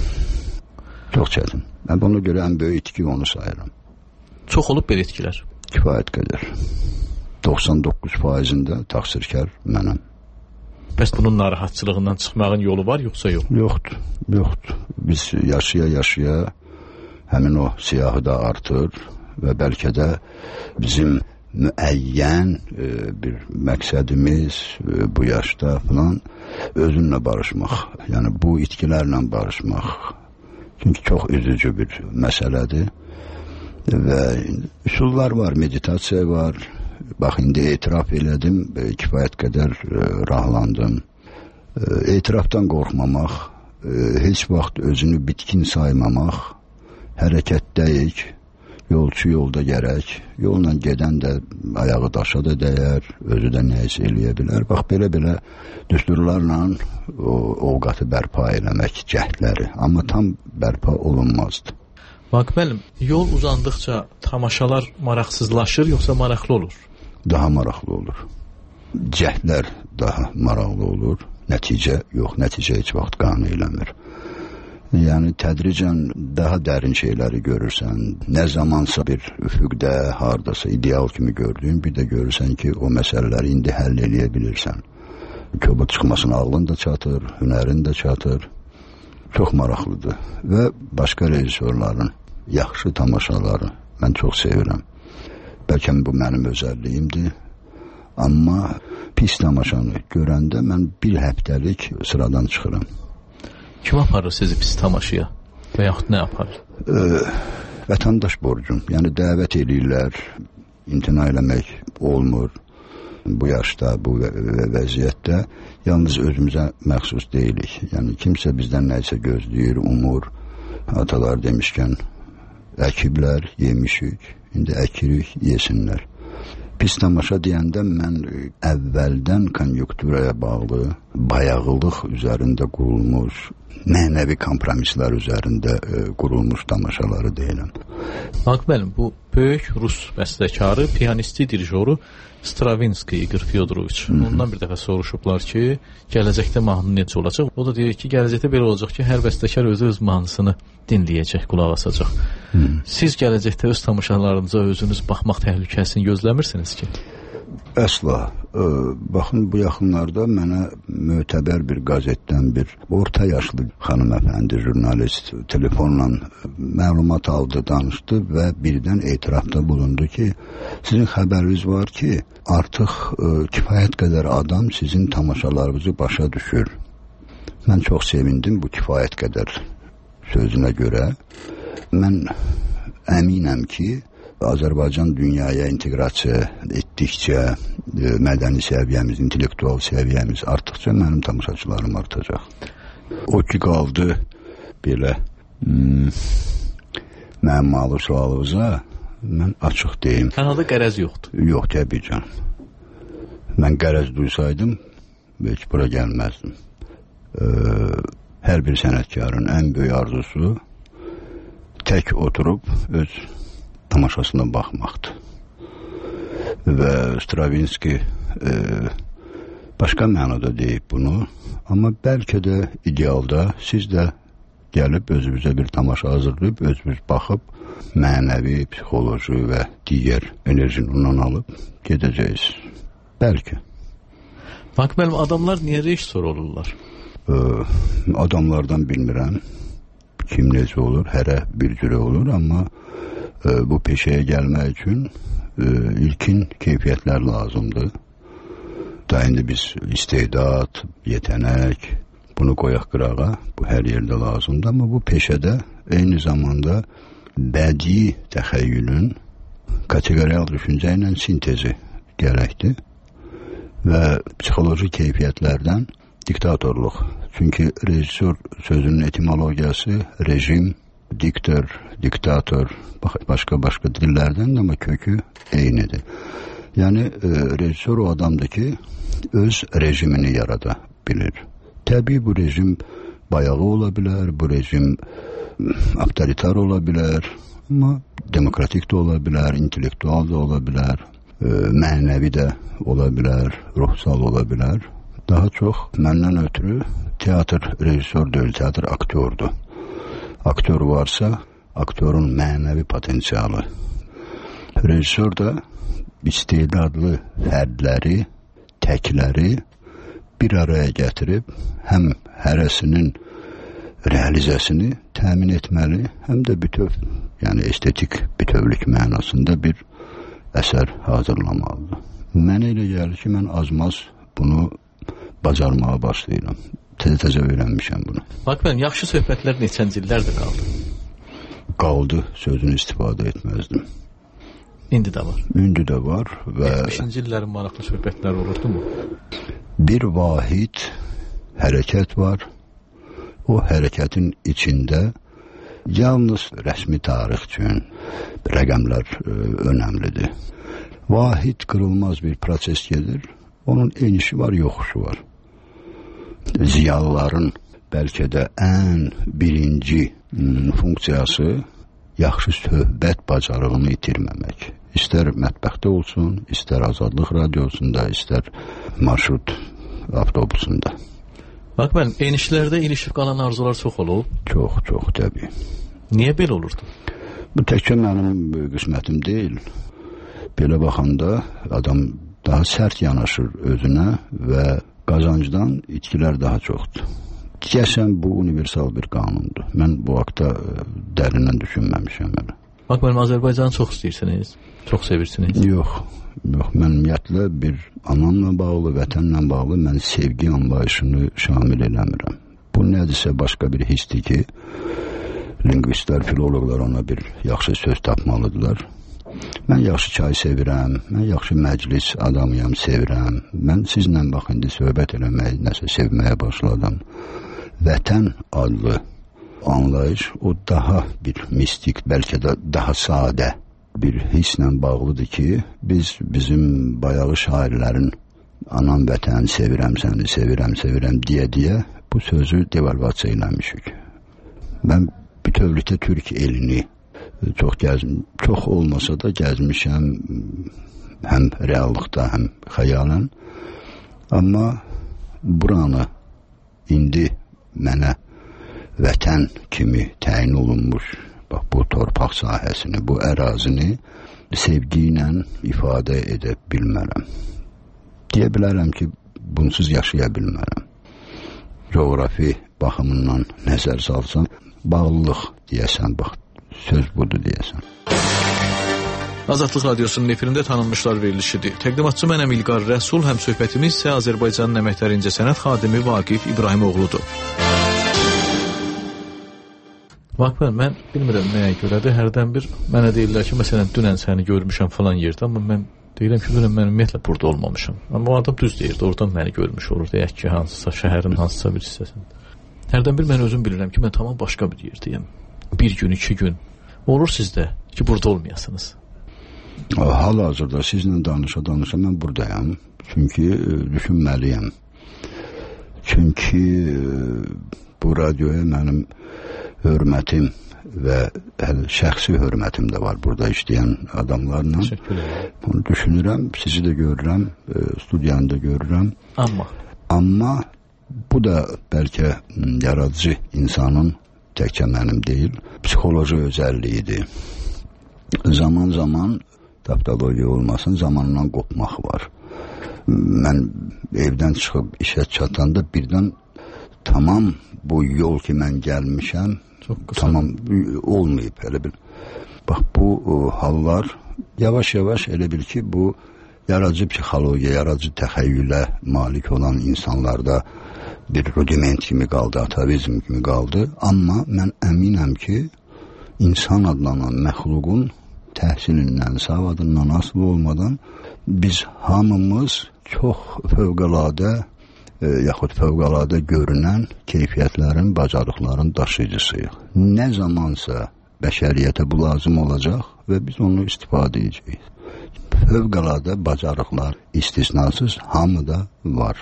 Çox çətin. Mən buna görə ən böyük itki onu sayıram. Çox olub belə itkilər? Kifayət qədər. doxsan doqquz faizində təqsirkar mənəm. Bəs bunun narahatçılığından çıxmağın yolu var, yoxsa yox? Yoxdur, yoxdur. Biz yaşaya-yaşaya həmin o siyahı da artır və bəlkə də bizim müəyyən e, bir məqsədimiz e, bu yaşda falan özünlə barışmaq. Yəni bu itkilərlə barışmaq. Çünki çox üzücü bir məsələdir. Və üsullar var, meditasiya var. Bax, indi etiraf elədim, e, kifayət qədər e, rahlandım. E, etirafdan qorxmamaq, e, heç vaxt özünü bitkin saymamaq, hərəkətdəyik, yolçu yolda gərək, yolla gedən də ayağı daşa da dəyər, özü də nəyisə eləyə bilər. Bax, belə-belə düsturlarla o ovqatı bərpa eləmək cəhdləri, amma tam bərpa olunmazdı. Bak müəllim, yol uzandıqca tamaşalar maraqsızlaşır, yoxsa maraqlı olur? Daha maraqlı olur. Cəhdlər daha maraqlı olur, nəticə yox, nəticə heç vaxt qane eləmir. Yəni tədricən daha dərin şeyləri görürsən. Nə zamansa bir üfüqdə, hardasa ideal kimi gördüyün, bir də görürsən ki, o məsələləri indi həll eləyə bilirsən. Kobud çıxmasına ağlın da çatır, hünərin də çatır. Çox maraqlıdır. Və başqa rejissorların yaxşı tamaşaları mən çox sevirəm. Bəlkə bu mənim özəlliyimdir. Amma pis tamaşanı görəndə mən bir həftəlik sıradan çıxıram. Kim aparır sizi pis tamaşaya və yaxud nə aparır? Ee, vətəndaş borcum. Yəni dəvət eləyirlər, imtina eləmək olmur. Bu yaşda, bu vəziyyətdə yalnız özümüzə məxsus deyilik. Yəni kimsə bizdən nəyisə gözləyir, umur. Atalar demişkən, əkiblər, yemişik, indi əkirik, yesinlər. Pis tamaşa deyəndə mən əvvəldən konjunkturaya bağlı, bayağılıq üzərində qurulmuş, mənəvi kompromislər üzərində e, qurulmuş tamaşaları deyiləm. Bak müəllim, bu böyük Rus bəstəkarı, pianisti, dirijoru Stravinsky Igor Fyodoroviç. Ondan bir dəfə soruşublar ki, gələcəkdə mahnı necə olacaq? O da deyir ki, gələcəkdə belə olacaq ki, hər bəstəkar özü öz mahnısını dinləyəcək, qulaq asacaq. Hmm. Siz gələcəkdə öz tamaşalarınıza özünüz baxmaq təhlükəsini gözləmirsiniz ki? Əsla. Ee, baxın, bu yaxınlarda mənə mötəbər bir qazetdən bir orta yaşlı xanımefendi, jurnalist telefonla məlumat aldı, danışdı və birdən etirafda bulundu ki, sizin xəbəriniz var ki, artıq e, kifayət qədər adam sizin tamaşalarınızı başa düşür. Mən çox sevindim bu kifayət qədər sözünə görə. Mən əminəm ki, Azərbaycan dünyaya inteqrasiya etdikcə e, mədəni səviyyəmiz, intellektual səviyyəmiz artdıqca mənim tamaşaçılarım artacaq. O ki qaldı belə hmm, məmmalı sualınıza mən açıq deyim. Kənada qərəz yoxdur. Yox, təbii can. Mən qərəz duysaydım, belki bura gəlməzdim. E, hər bir sənətkarın ən böyük arzusu tək oturub öz tamaşasına baxmaqdır. Və Stravinsky e, başqa mənada deyib bunu, amma bəlkə də idealda siz də gəlib özünüzə bir tamaşa hazırlayıb, özünüz baxıb, mənəvi, psixoloji və digər enerjini ondan alıb gedəcəyiz. Bəlkə. Bak benim adamlar niyə rejissor olurlar? Ee, adamlardan bilmirəm. Kim necə olur, hərə bir cürə olur, amma e, bu peşəyə gəlmək üçün e, ilkin keyfiyyətlər lazımdır. Da indi biz istedad, yetənək, bunu qoyaq qırağa, bu hər yerdə lazımdır, amma bu peşədə eyni zamanda bədii təxəyyülün kateqoriyal düşüncə ilə sintezi gərəkdir və psixoloji keyfiyyətlərdən diktatorluq. Çünki rejissor sözünün etimologiyası rejim, diktor, diktator, başqa-başqa dillərdən, amma kökü eynidir. Yəni e, rejissor o adamdır ki, öz rejimini yarada bilir. Təbii bu rejim bayağı ola bilər, bu rejim avtoritar ola bilər, amma demokratik də ola bilər, intellektual da ola bilər, e, mənəvi də ola bilər, ruhsal ola bilər. Daha çox məndən ötürü teatr rejissor deyil, teatr aktyordur. Aktyor varsa, aktyorun mənəvi potensialı. Rejissor da istedadlı fərdləri, təkləri bir araya gətirib, həm hərəsinin realizəsini təmin etməli, həm də bütöv, yəni estetik bütövlük mənasında bir əsər hazırlamalıdır. Mənə elə gəlir ki, mən azmaz bunu bacarmağa başlayıram. Təzə-təzə öyrənmişəm bunu. Bak benim yaxşı söhbətlər neçənci illərdir qaldı? Qaldı, sözünü istifadə etməzdim. İndi də var. İndi də var və yetmişinci illərin maraqlı söhbətlər olurdu mu? Bir vahid hərəkət var. O hərəkətin içində yalnız rəsmi tarix üçün rəqəmlər e, önəmlidir. Vahid qırılmaz bir proses gedir. Onun enişi var, yoxuşu var. Ziyalıların bəlkə də ən birinci m, funksiyası yaxşı söhbət bacarığını itirməmək. İstər mətbəxdə olsun, istər Azadlıq radiosunda, istər marşrut avtobusunda. Bak ben enişlərdə ilişib qalan arzular çox olub. Çox, çox təbii. Niyə belə olurdu? Bu təkcə mənim qismətim deyil. Belə baxanda adam daha sərt yanaşır özünə və qazancdan itkilər daha çoxdur. Deyəsən bu universal bir qanundur. Mən bu haqda dərindən düşünməmişəm hələ. Bak benim Azərbaycanı çox istəyirsiniz, çox sevirsiniz. Yox, yox. Mən ümumiyyətlə bir anamla bağlı, vətənlə bağlı mən sevgi anlayışını şamil eləmirəm. Bu nədirsə başqa bir hissdir ki, lingvistlər, filoloqlar ona bir yaxşı söz tapmalıdırlar. Mən yaxşı çay sevirəm, mən yaxşı məclis adamıyam, sevirəm. Mən sizlə bax indi söhbət eləmək, nəsə sevməyə başladım. Vətən adlı anlayış o daha bir mistik, bəlkə də daha sadə bir hisslə bağlıdır ki, biz bizim bayağı şairlərin anam vətən, sevirəm səni, sevirəm, sevirəm deyə-deyə bu sözü devalvasiya eləmişik. Mən bütövlükdə Türk elini çox gəzim, çox olmasa da gəzmişəm, həm reallıqda, həm xəyalən. Amma buranı indi mənə vətən kimi təyin olunmuş, bax bu torpaq sahəsini, bu ərazini sevgi ilə ifadə edə bilmərəm. Deyə bilərəm ki, bunsuz yaşaya bilmərəm. Coğrafi baxımından nəzər salsam, bağlılıq deyəsən, bax, söz budur deyəsən. Azadlıq Radiosunun efirində tanınmışlar verilişidir. Təqdimatçı mənəm İlqar Rəsul, həm söhbətimiz isə Azərbaycanın əməkdar incəsənət xadimi Vaqif İbrahimoğludur. Bax mən, mən bilmirəm nəyə görədir, hərdən bir mənə deyirlər ki, məsələn, dünən səni görmüşəm falan yerdə, amma mən deyirəm ki, dünən mən ümumiyyətlə burada olmamışam. Amma o adam düz deyirdi, oradan məni görmüş olur, deyək ki, hansısa şəhərin hansısa bir hissəsində. Hərdən bir mən özüm bilirəm ki, mən tamam başqa bir yerdəyəm. Bir gün, iki gün olur sizdə ki, burada olmayasınız. Hal-hazırda sizinlə danışa-danışa mən buradayam. Çünki düşünməliyəm. Çünki bu radioya mənim hörmətim və şəxsi hörmətim də var burada işləyən adamlarla. Onu düşünürəm, sizi də görürəm, studiyanı da görürəm. Amma? Amma bu da bəlkə yaradıcı insanın təkcə mənim deyil, psixoloji özəlliyidir. Zaman-zaman tapdalogiya olmasın, zamandan qopmaq var. Mən evdən çıxıb işə çatanda birdən tamam bu yol ki mən gəlmişəm, tamam olmayıb elə bil. Bax bu o, hallar yavaş-yavaş elə bil ki bu yaradıcı psixologiya, yaradıcı təxəyyülə malik olan insanlarda bir rudiment kimi qaldı, atavizm kimi qaldı. Amma mən əminəm ki insan adlanan məxluqun təhsilindən, savadından asılı olmadan biz hamımız çox fövqəladə e, yaxud fövqəladə görünən keyfiyyətlərin, bacarıqların daşıyıcısıyıq. Nə zamansa bəşəriyyətə bu lazım olacaq və biz onu istifadə edəcəyik. Fövqəladə bacarıqlar istisnasız hamıda var.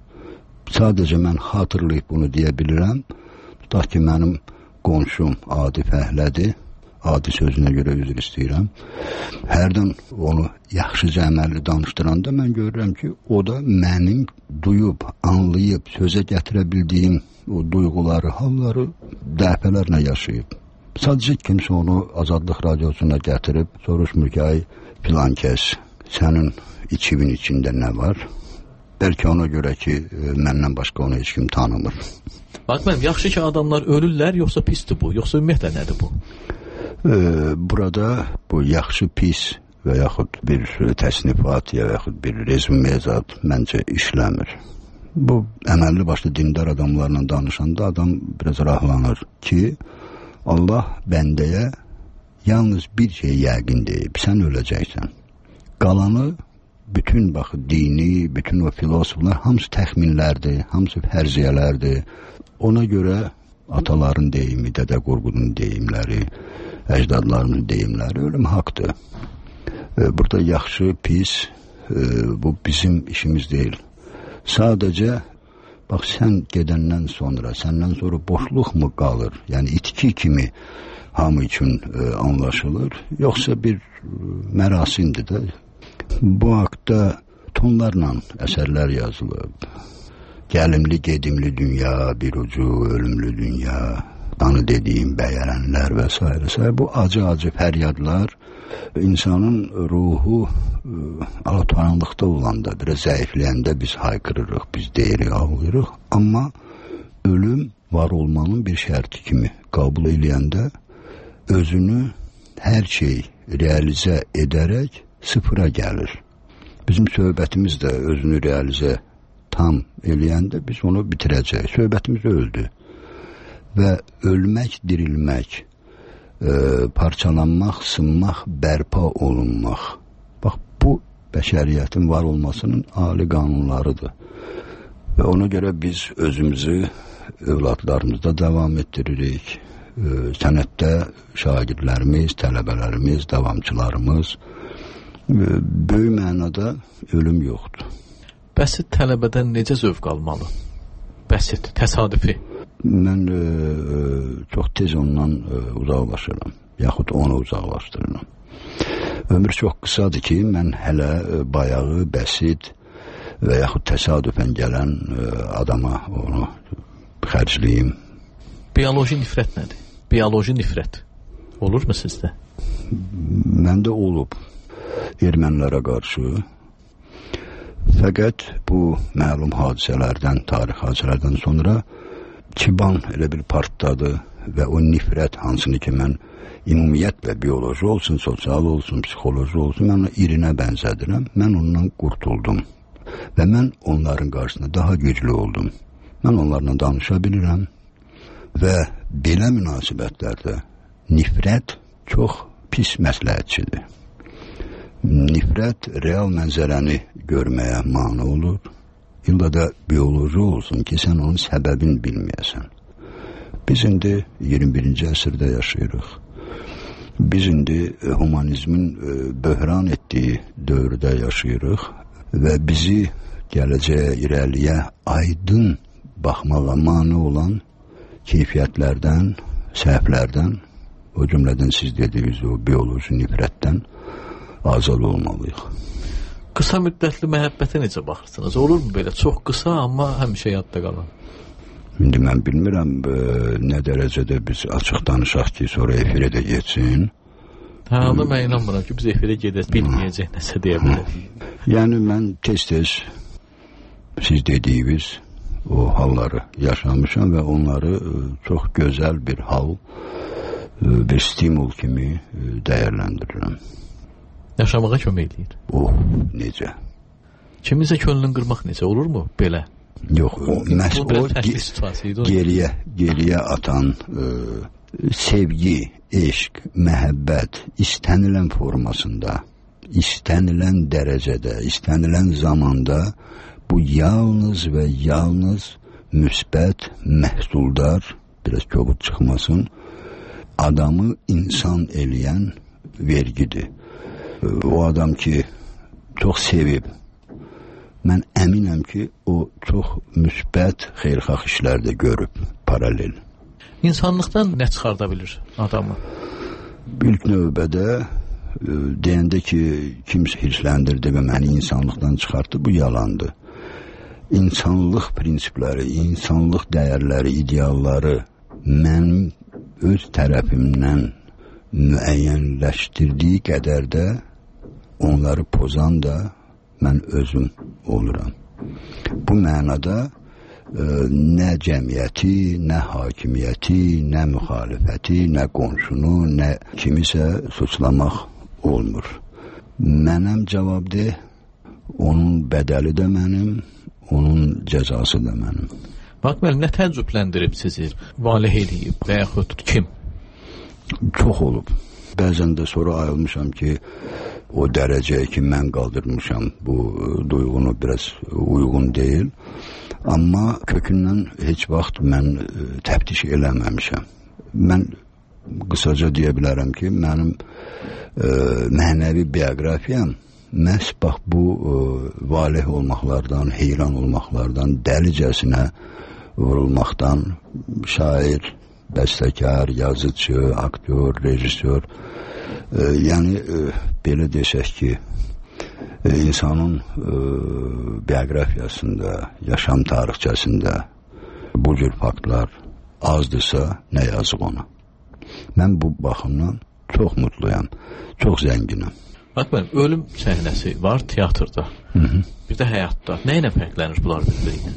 Sadəcə mən xatırlayıb bunu deyə bilirəm. Tutaq ki, mənim qonşum Adi Fəhlədir. Adi sözünə görə üzr istəyirəm. Hərdən onu yaxşıca əməlli danışdıranda mən görürəm ki, o da mənim duyub, anlayıb, sözə gətirə bildiyim o duyğuları, halları dəfələrlə yaşayıb. Sadəcə kimsə onu Azadlıq Radiosuna gətirib, soruşmur ki, ay filan kəs, sənin içimin içində nə var? Bəlkə ona görə ki, məndən başqa onu heç kim tanımır. Bax, mənim, yaxşı ki, adamlar ölürlər, yoxsa pisdir bu, yoxsa ümumiyyətlə nədir bu? Ee, burada bu yaxşı pis və yaxud bir təsnifat ya yaxud bir rezümezat məncə işləmir. Bu əməlli başlı dindar adamlarla danışanda adam biraz rahlanır ki Allah bəndəyə yalnız bir şey yəqin deyib, sən öləcəksən. Qalanı bütün bax dini, bütün o filosoflar hamısı təxminlərdir, hamısı fərziyələrdir. Ona görə ataların deyimi, Dədə Qorqudun deyimləri, əcdadlarının deyimləri ölüm haqdır. Burada yaxşı, pis, bu bizim işimiz deyil. Sadəcə, bax, sən gedəndən sonra, səndən sonra boşluq mu qalır? Yəni, itki kimi hamı üçün anlaşılır, yoxsa bir mərasimdir də. Bu haqda tonlarla əsərlər yazılıb. Gəlimli, gedimli dünya, bir ucu, ölümlü dünya, danı dediyim bəyərənlər və s. Bu acı-acı fəryadlar insanın ruhu alatoranlıqda olanda, biraz zəifləyəndə biz haykırırıq, biz deyirik, ağlayırıq. Amma ölüm var olmanın bir şərti kimi qəbul eləyəndə özünü hər şey realizə edərək sıfıra gəlir. Bizim söhbətimiz də özünü realizə tam eləyəndə biz onu bitirəcək. Söhbətimiz öldü. Və ölmək, dirilmək, e, parçalanmaq, sınmaq, bərpa olunmaq. Bax, bu bəşəriyyətin var olmasının ali qanunlarıdır. Və ona görə biz özümüzü övladlarımızda davam etdiririk. E, sənətdə şagirdlərimiz, tələbələrimiz, davamçılarımız e, böyük mənada ölüm yoxdur. Bəsit tələbədən necə zövq almalı? Bəsit, təsadüfi. Mən e, çox tez ondan e, uzaqlaşıram, yaxud onu uzaqlaşdırıram. Ömür çox qısadır ki, mən hələ e, bayağı, bəsit və yaxud təsadüfən gələn e, adama onu xərcləyim. Bioloji nifrət nədir? Bioloji nifrət olurmu sizdə? Məndə olub ermənilərə qarşı. Fəqət bu məlum hadisələrdən, tarix hadisələrdən sonra Çiban elə bir partladı və o nifrət hansını ki mən ümumiyyətlə bioloji olsun, sosial olsun, psixoloji olsun, mən ona irinə bənzədirəm. Mən ondan qurtuldum və mən onların qarşısında daha güclü oldum. Mən onlarla danışa bilirəm və belə münasibətlərdə nifrət çox pis məsləhətçidir. Nifrət real mənzərəni görməyə mane olur. İlla da bioloji olsun ki, sən onun səbəbini bilməyəsən. Biz indi iyirmi birinci əsrdə yaşayırıq. Biz indi humanizmin böhran etdiyi dövrdə yaşayırıq və bizi gələcəyə, irəliyə aydın baxmağa mane olan keyfiyyətlərdən, səhvlərdən, o cümlədən siz dediyiniz o bioloji nifrətdən azad olmalıyıq. Qısa müddətli məhəbbətə necə baxırsınız? Olur mu belə? Çox qısa, amma həmişə yadda qalan. İndi mən bilmirəm e, nə dərəcədə biz açıq danışaq ki, sonra efirə də geçsin. Hə, onu mən inanmıram ki, biz efirə gedək, bilməyəcək nəsə deyə bilərik. Yəni mən tez-tez siz dediyiniz o halları yaşamışam və onları çox gözəl bir hal, bir stimul kimi dəyərləndirirəm. Yaşamağa kömək edir. O, necə? Kiminsə könlünü qırmaq necə olurmu belə? Yox, o məhz o geriyə, geriyə atan e, sevgi, eşq, məhəbbət istənilən formasında, istənilən dərəcədə, istənilən zamanda bu yalnız və yalnız müsbət, məhsuldar, biraz kobud çıxmasın, adamı insan eləyən vergidir. O adam ki, çox sevib, mən əminəm ki, o çox müsbət, xeyirxah işlər də görüb, paralel. İnsanlıqdan nə çıxarda bilir adamı? İlk növbədə e, deyəndə ki, kimsə hirsləndirdi və məni insanlıqdan çıxartdı, bu yalandır. İnsanlıq prinsipləri, insanlıq dəyərləri, idealları mənim öz tərəfimdən müəyyənləşdirdiyi qədər də onları pozan da mən özüm oluram. Bu mənada e, nə cəmiyyəti, nə hakimiyyəti, nə müxalifəti, nə qonşunu, nə kimisə suçlamaq olmur. Mənəm cavabdeh, onun bədəli də mənim, onun cəzası da mənim. Bax, mənim nə təəccübləndirib sizi, valih eləyib və yaxud kim? Çox olub. Bəzən də sonra ayılmışam ki, o dərəcəyə ki, mən qaldırmışam, bu duyğunu biraz uyğun deyil. Amma kökündən heç vaxt mən e, təftiş eləməmişəm. Mən qısaca deyə bilərəm ki, mənim e, mənəvi bioqrafiyam məhz bax bu e, valih olmaqlardan, heyran olmaqlardan, dəlicəsinə vurulmaqdan, şair, bəstəkar, yazıcı, aktyor, rejissor, e, yəni e, belə desək ki, e, insanın e, bioqrafiyasında, yaşam tarixçəsində bu cür faktlar azdırsa, nə yazıq ona. Mən bu baxımdan çox mutluyam, çox zənginəm. Bax, mən ölüm səhnəsi var teatrda, Hı -hı. bir də həyatda. Nə ilə fərqlənir bunlar bir-biriyle?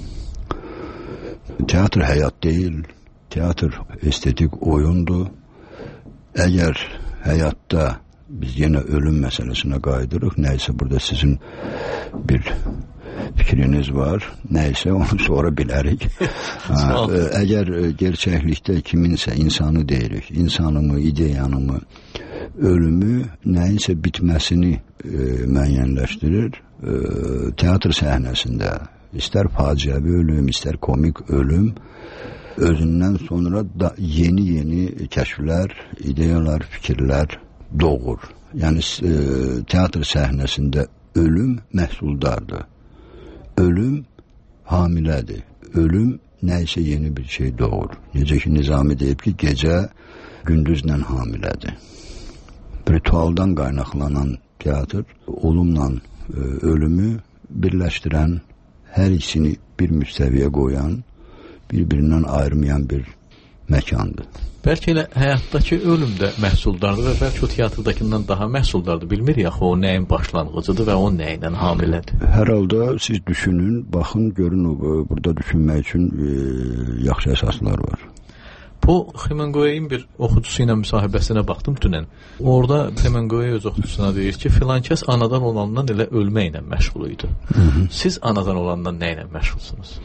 Teatr həyat deyil. Teatr estetik oyundur. Əgər həyatda biz yenə ölüm məsələsinə qayıdırıq, nəysə burada sizin bir fikriniz var, nəysə onu sonra bilərik. ha, əgər gerçəklikdə kiminsə insanı deyirik, insanımı, ideyanımı, ölümü, nəyinsə bitməsini e, müəyyənləşdirir. E, teatr səhnəsində istər faciəvi ölüm, istər komik ölüm, özündən sonra da yeni-yeni kəşflər, ideyalar, fikirlər doğur. Yəni e, teatr səhnəsində ölüm məhsuldardır. Ölüm hamilədir. Ölüm nəysə yeni bir şey doğur. Necə ki, Nizami deyib ki, gecə gündüzlə hamilədir. Ritualdan qaynaqlanan teatr olumla e, ölümü birləşdirən, hər ikisini bir müstəviyə qoyan, bir-birindən ayrılmayan bir məkandır. Bəlkə elə həyatdakı ölüm də məhsuldardır və bəlkə o teatrdakından daha məhsuldardır. Bilmirik axı o nəyin başlanğıcıdır və o nəylə hamilədir. Hər halda siz düşünün, baxın, görün, burada düşünmək üçün e, yaxşı əsaslar var. Bu Hemingway'in bir oxucusu ilə müsahibəsinə baxdım dünən. Orada Hemingway öz oxucusuna deyir ki, filan kəs anadan olandan elə ölməklə məşğul idi. Hı -hı. Siz anadan olandan nə ilə məşğulsunuz?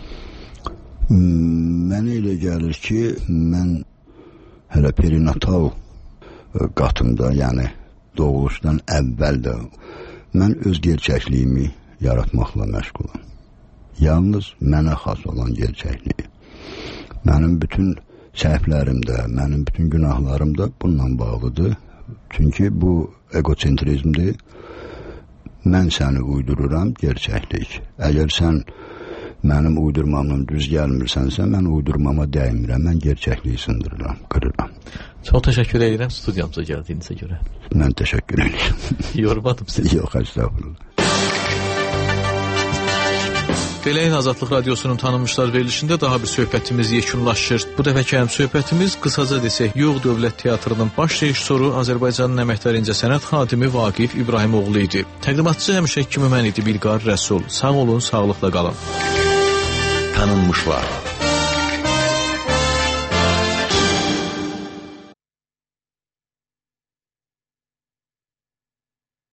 Mənə elə gəlir ki, mən hələ perinatal qatımda, yəni doğuluşdan əvvəl də mən öz gerçəkliyimi yaratmaqla məşğulam. Yalnız mənə xas olan gerçəkliyi. Mənim bütün səhvlərim də, mənim bütün günahlarım da bununla bağlıdır. Çünki bu egocentrizmdir. Mən səni uydururam, gerçəklik. Əgər sən mənim uydurmamla düz gəlmirsənsə, mən uydurmama dəymirəm, mən gerçəkliyi sındırıram, qırıram. Çox təşəkkür edirəm studiyamıza gəldiyinizə görə. Mən təşəkkür edirəm. Yormadım sizi. Yox, əstəğfurullah. Beləyin Azadlıq Radiosunun tanınmışlar verilişində daha bir söhbətimiz yekunlaşır. Bu dəfəki həm söhbətimiz qısaca desək, Yox Dövlət Teatrının baş rejissoru Azərbaycanın əməkdar incəsənət xadimi Vaqif İbrahimoğlu idi. Təqdimatçı həmişə kimi mən idi Bilqar Rəsul. Sağ olun, sağlıqla qalın. Tanınmışlar.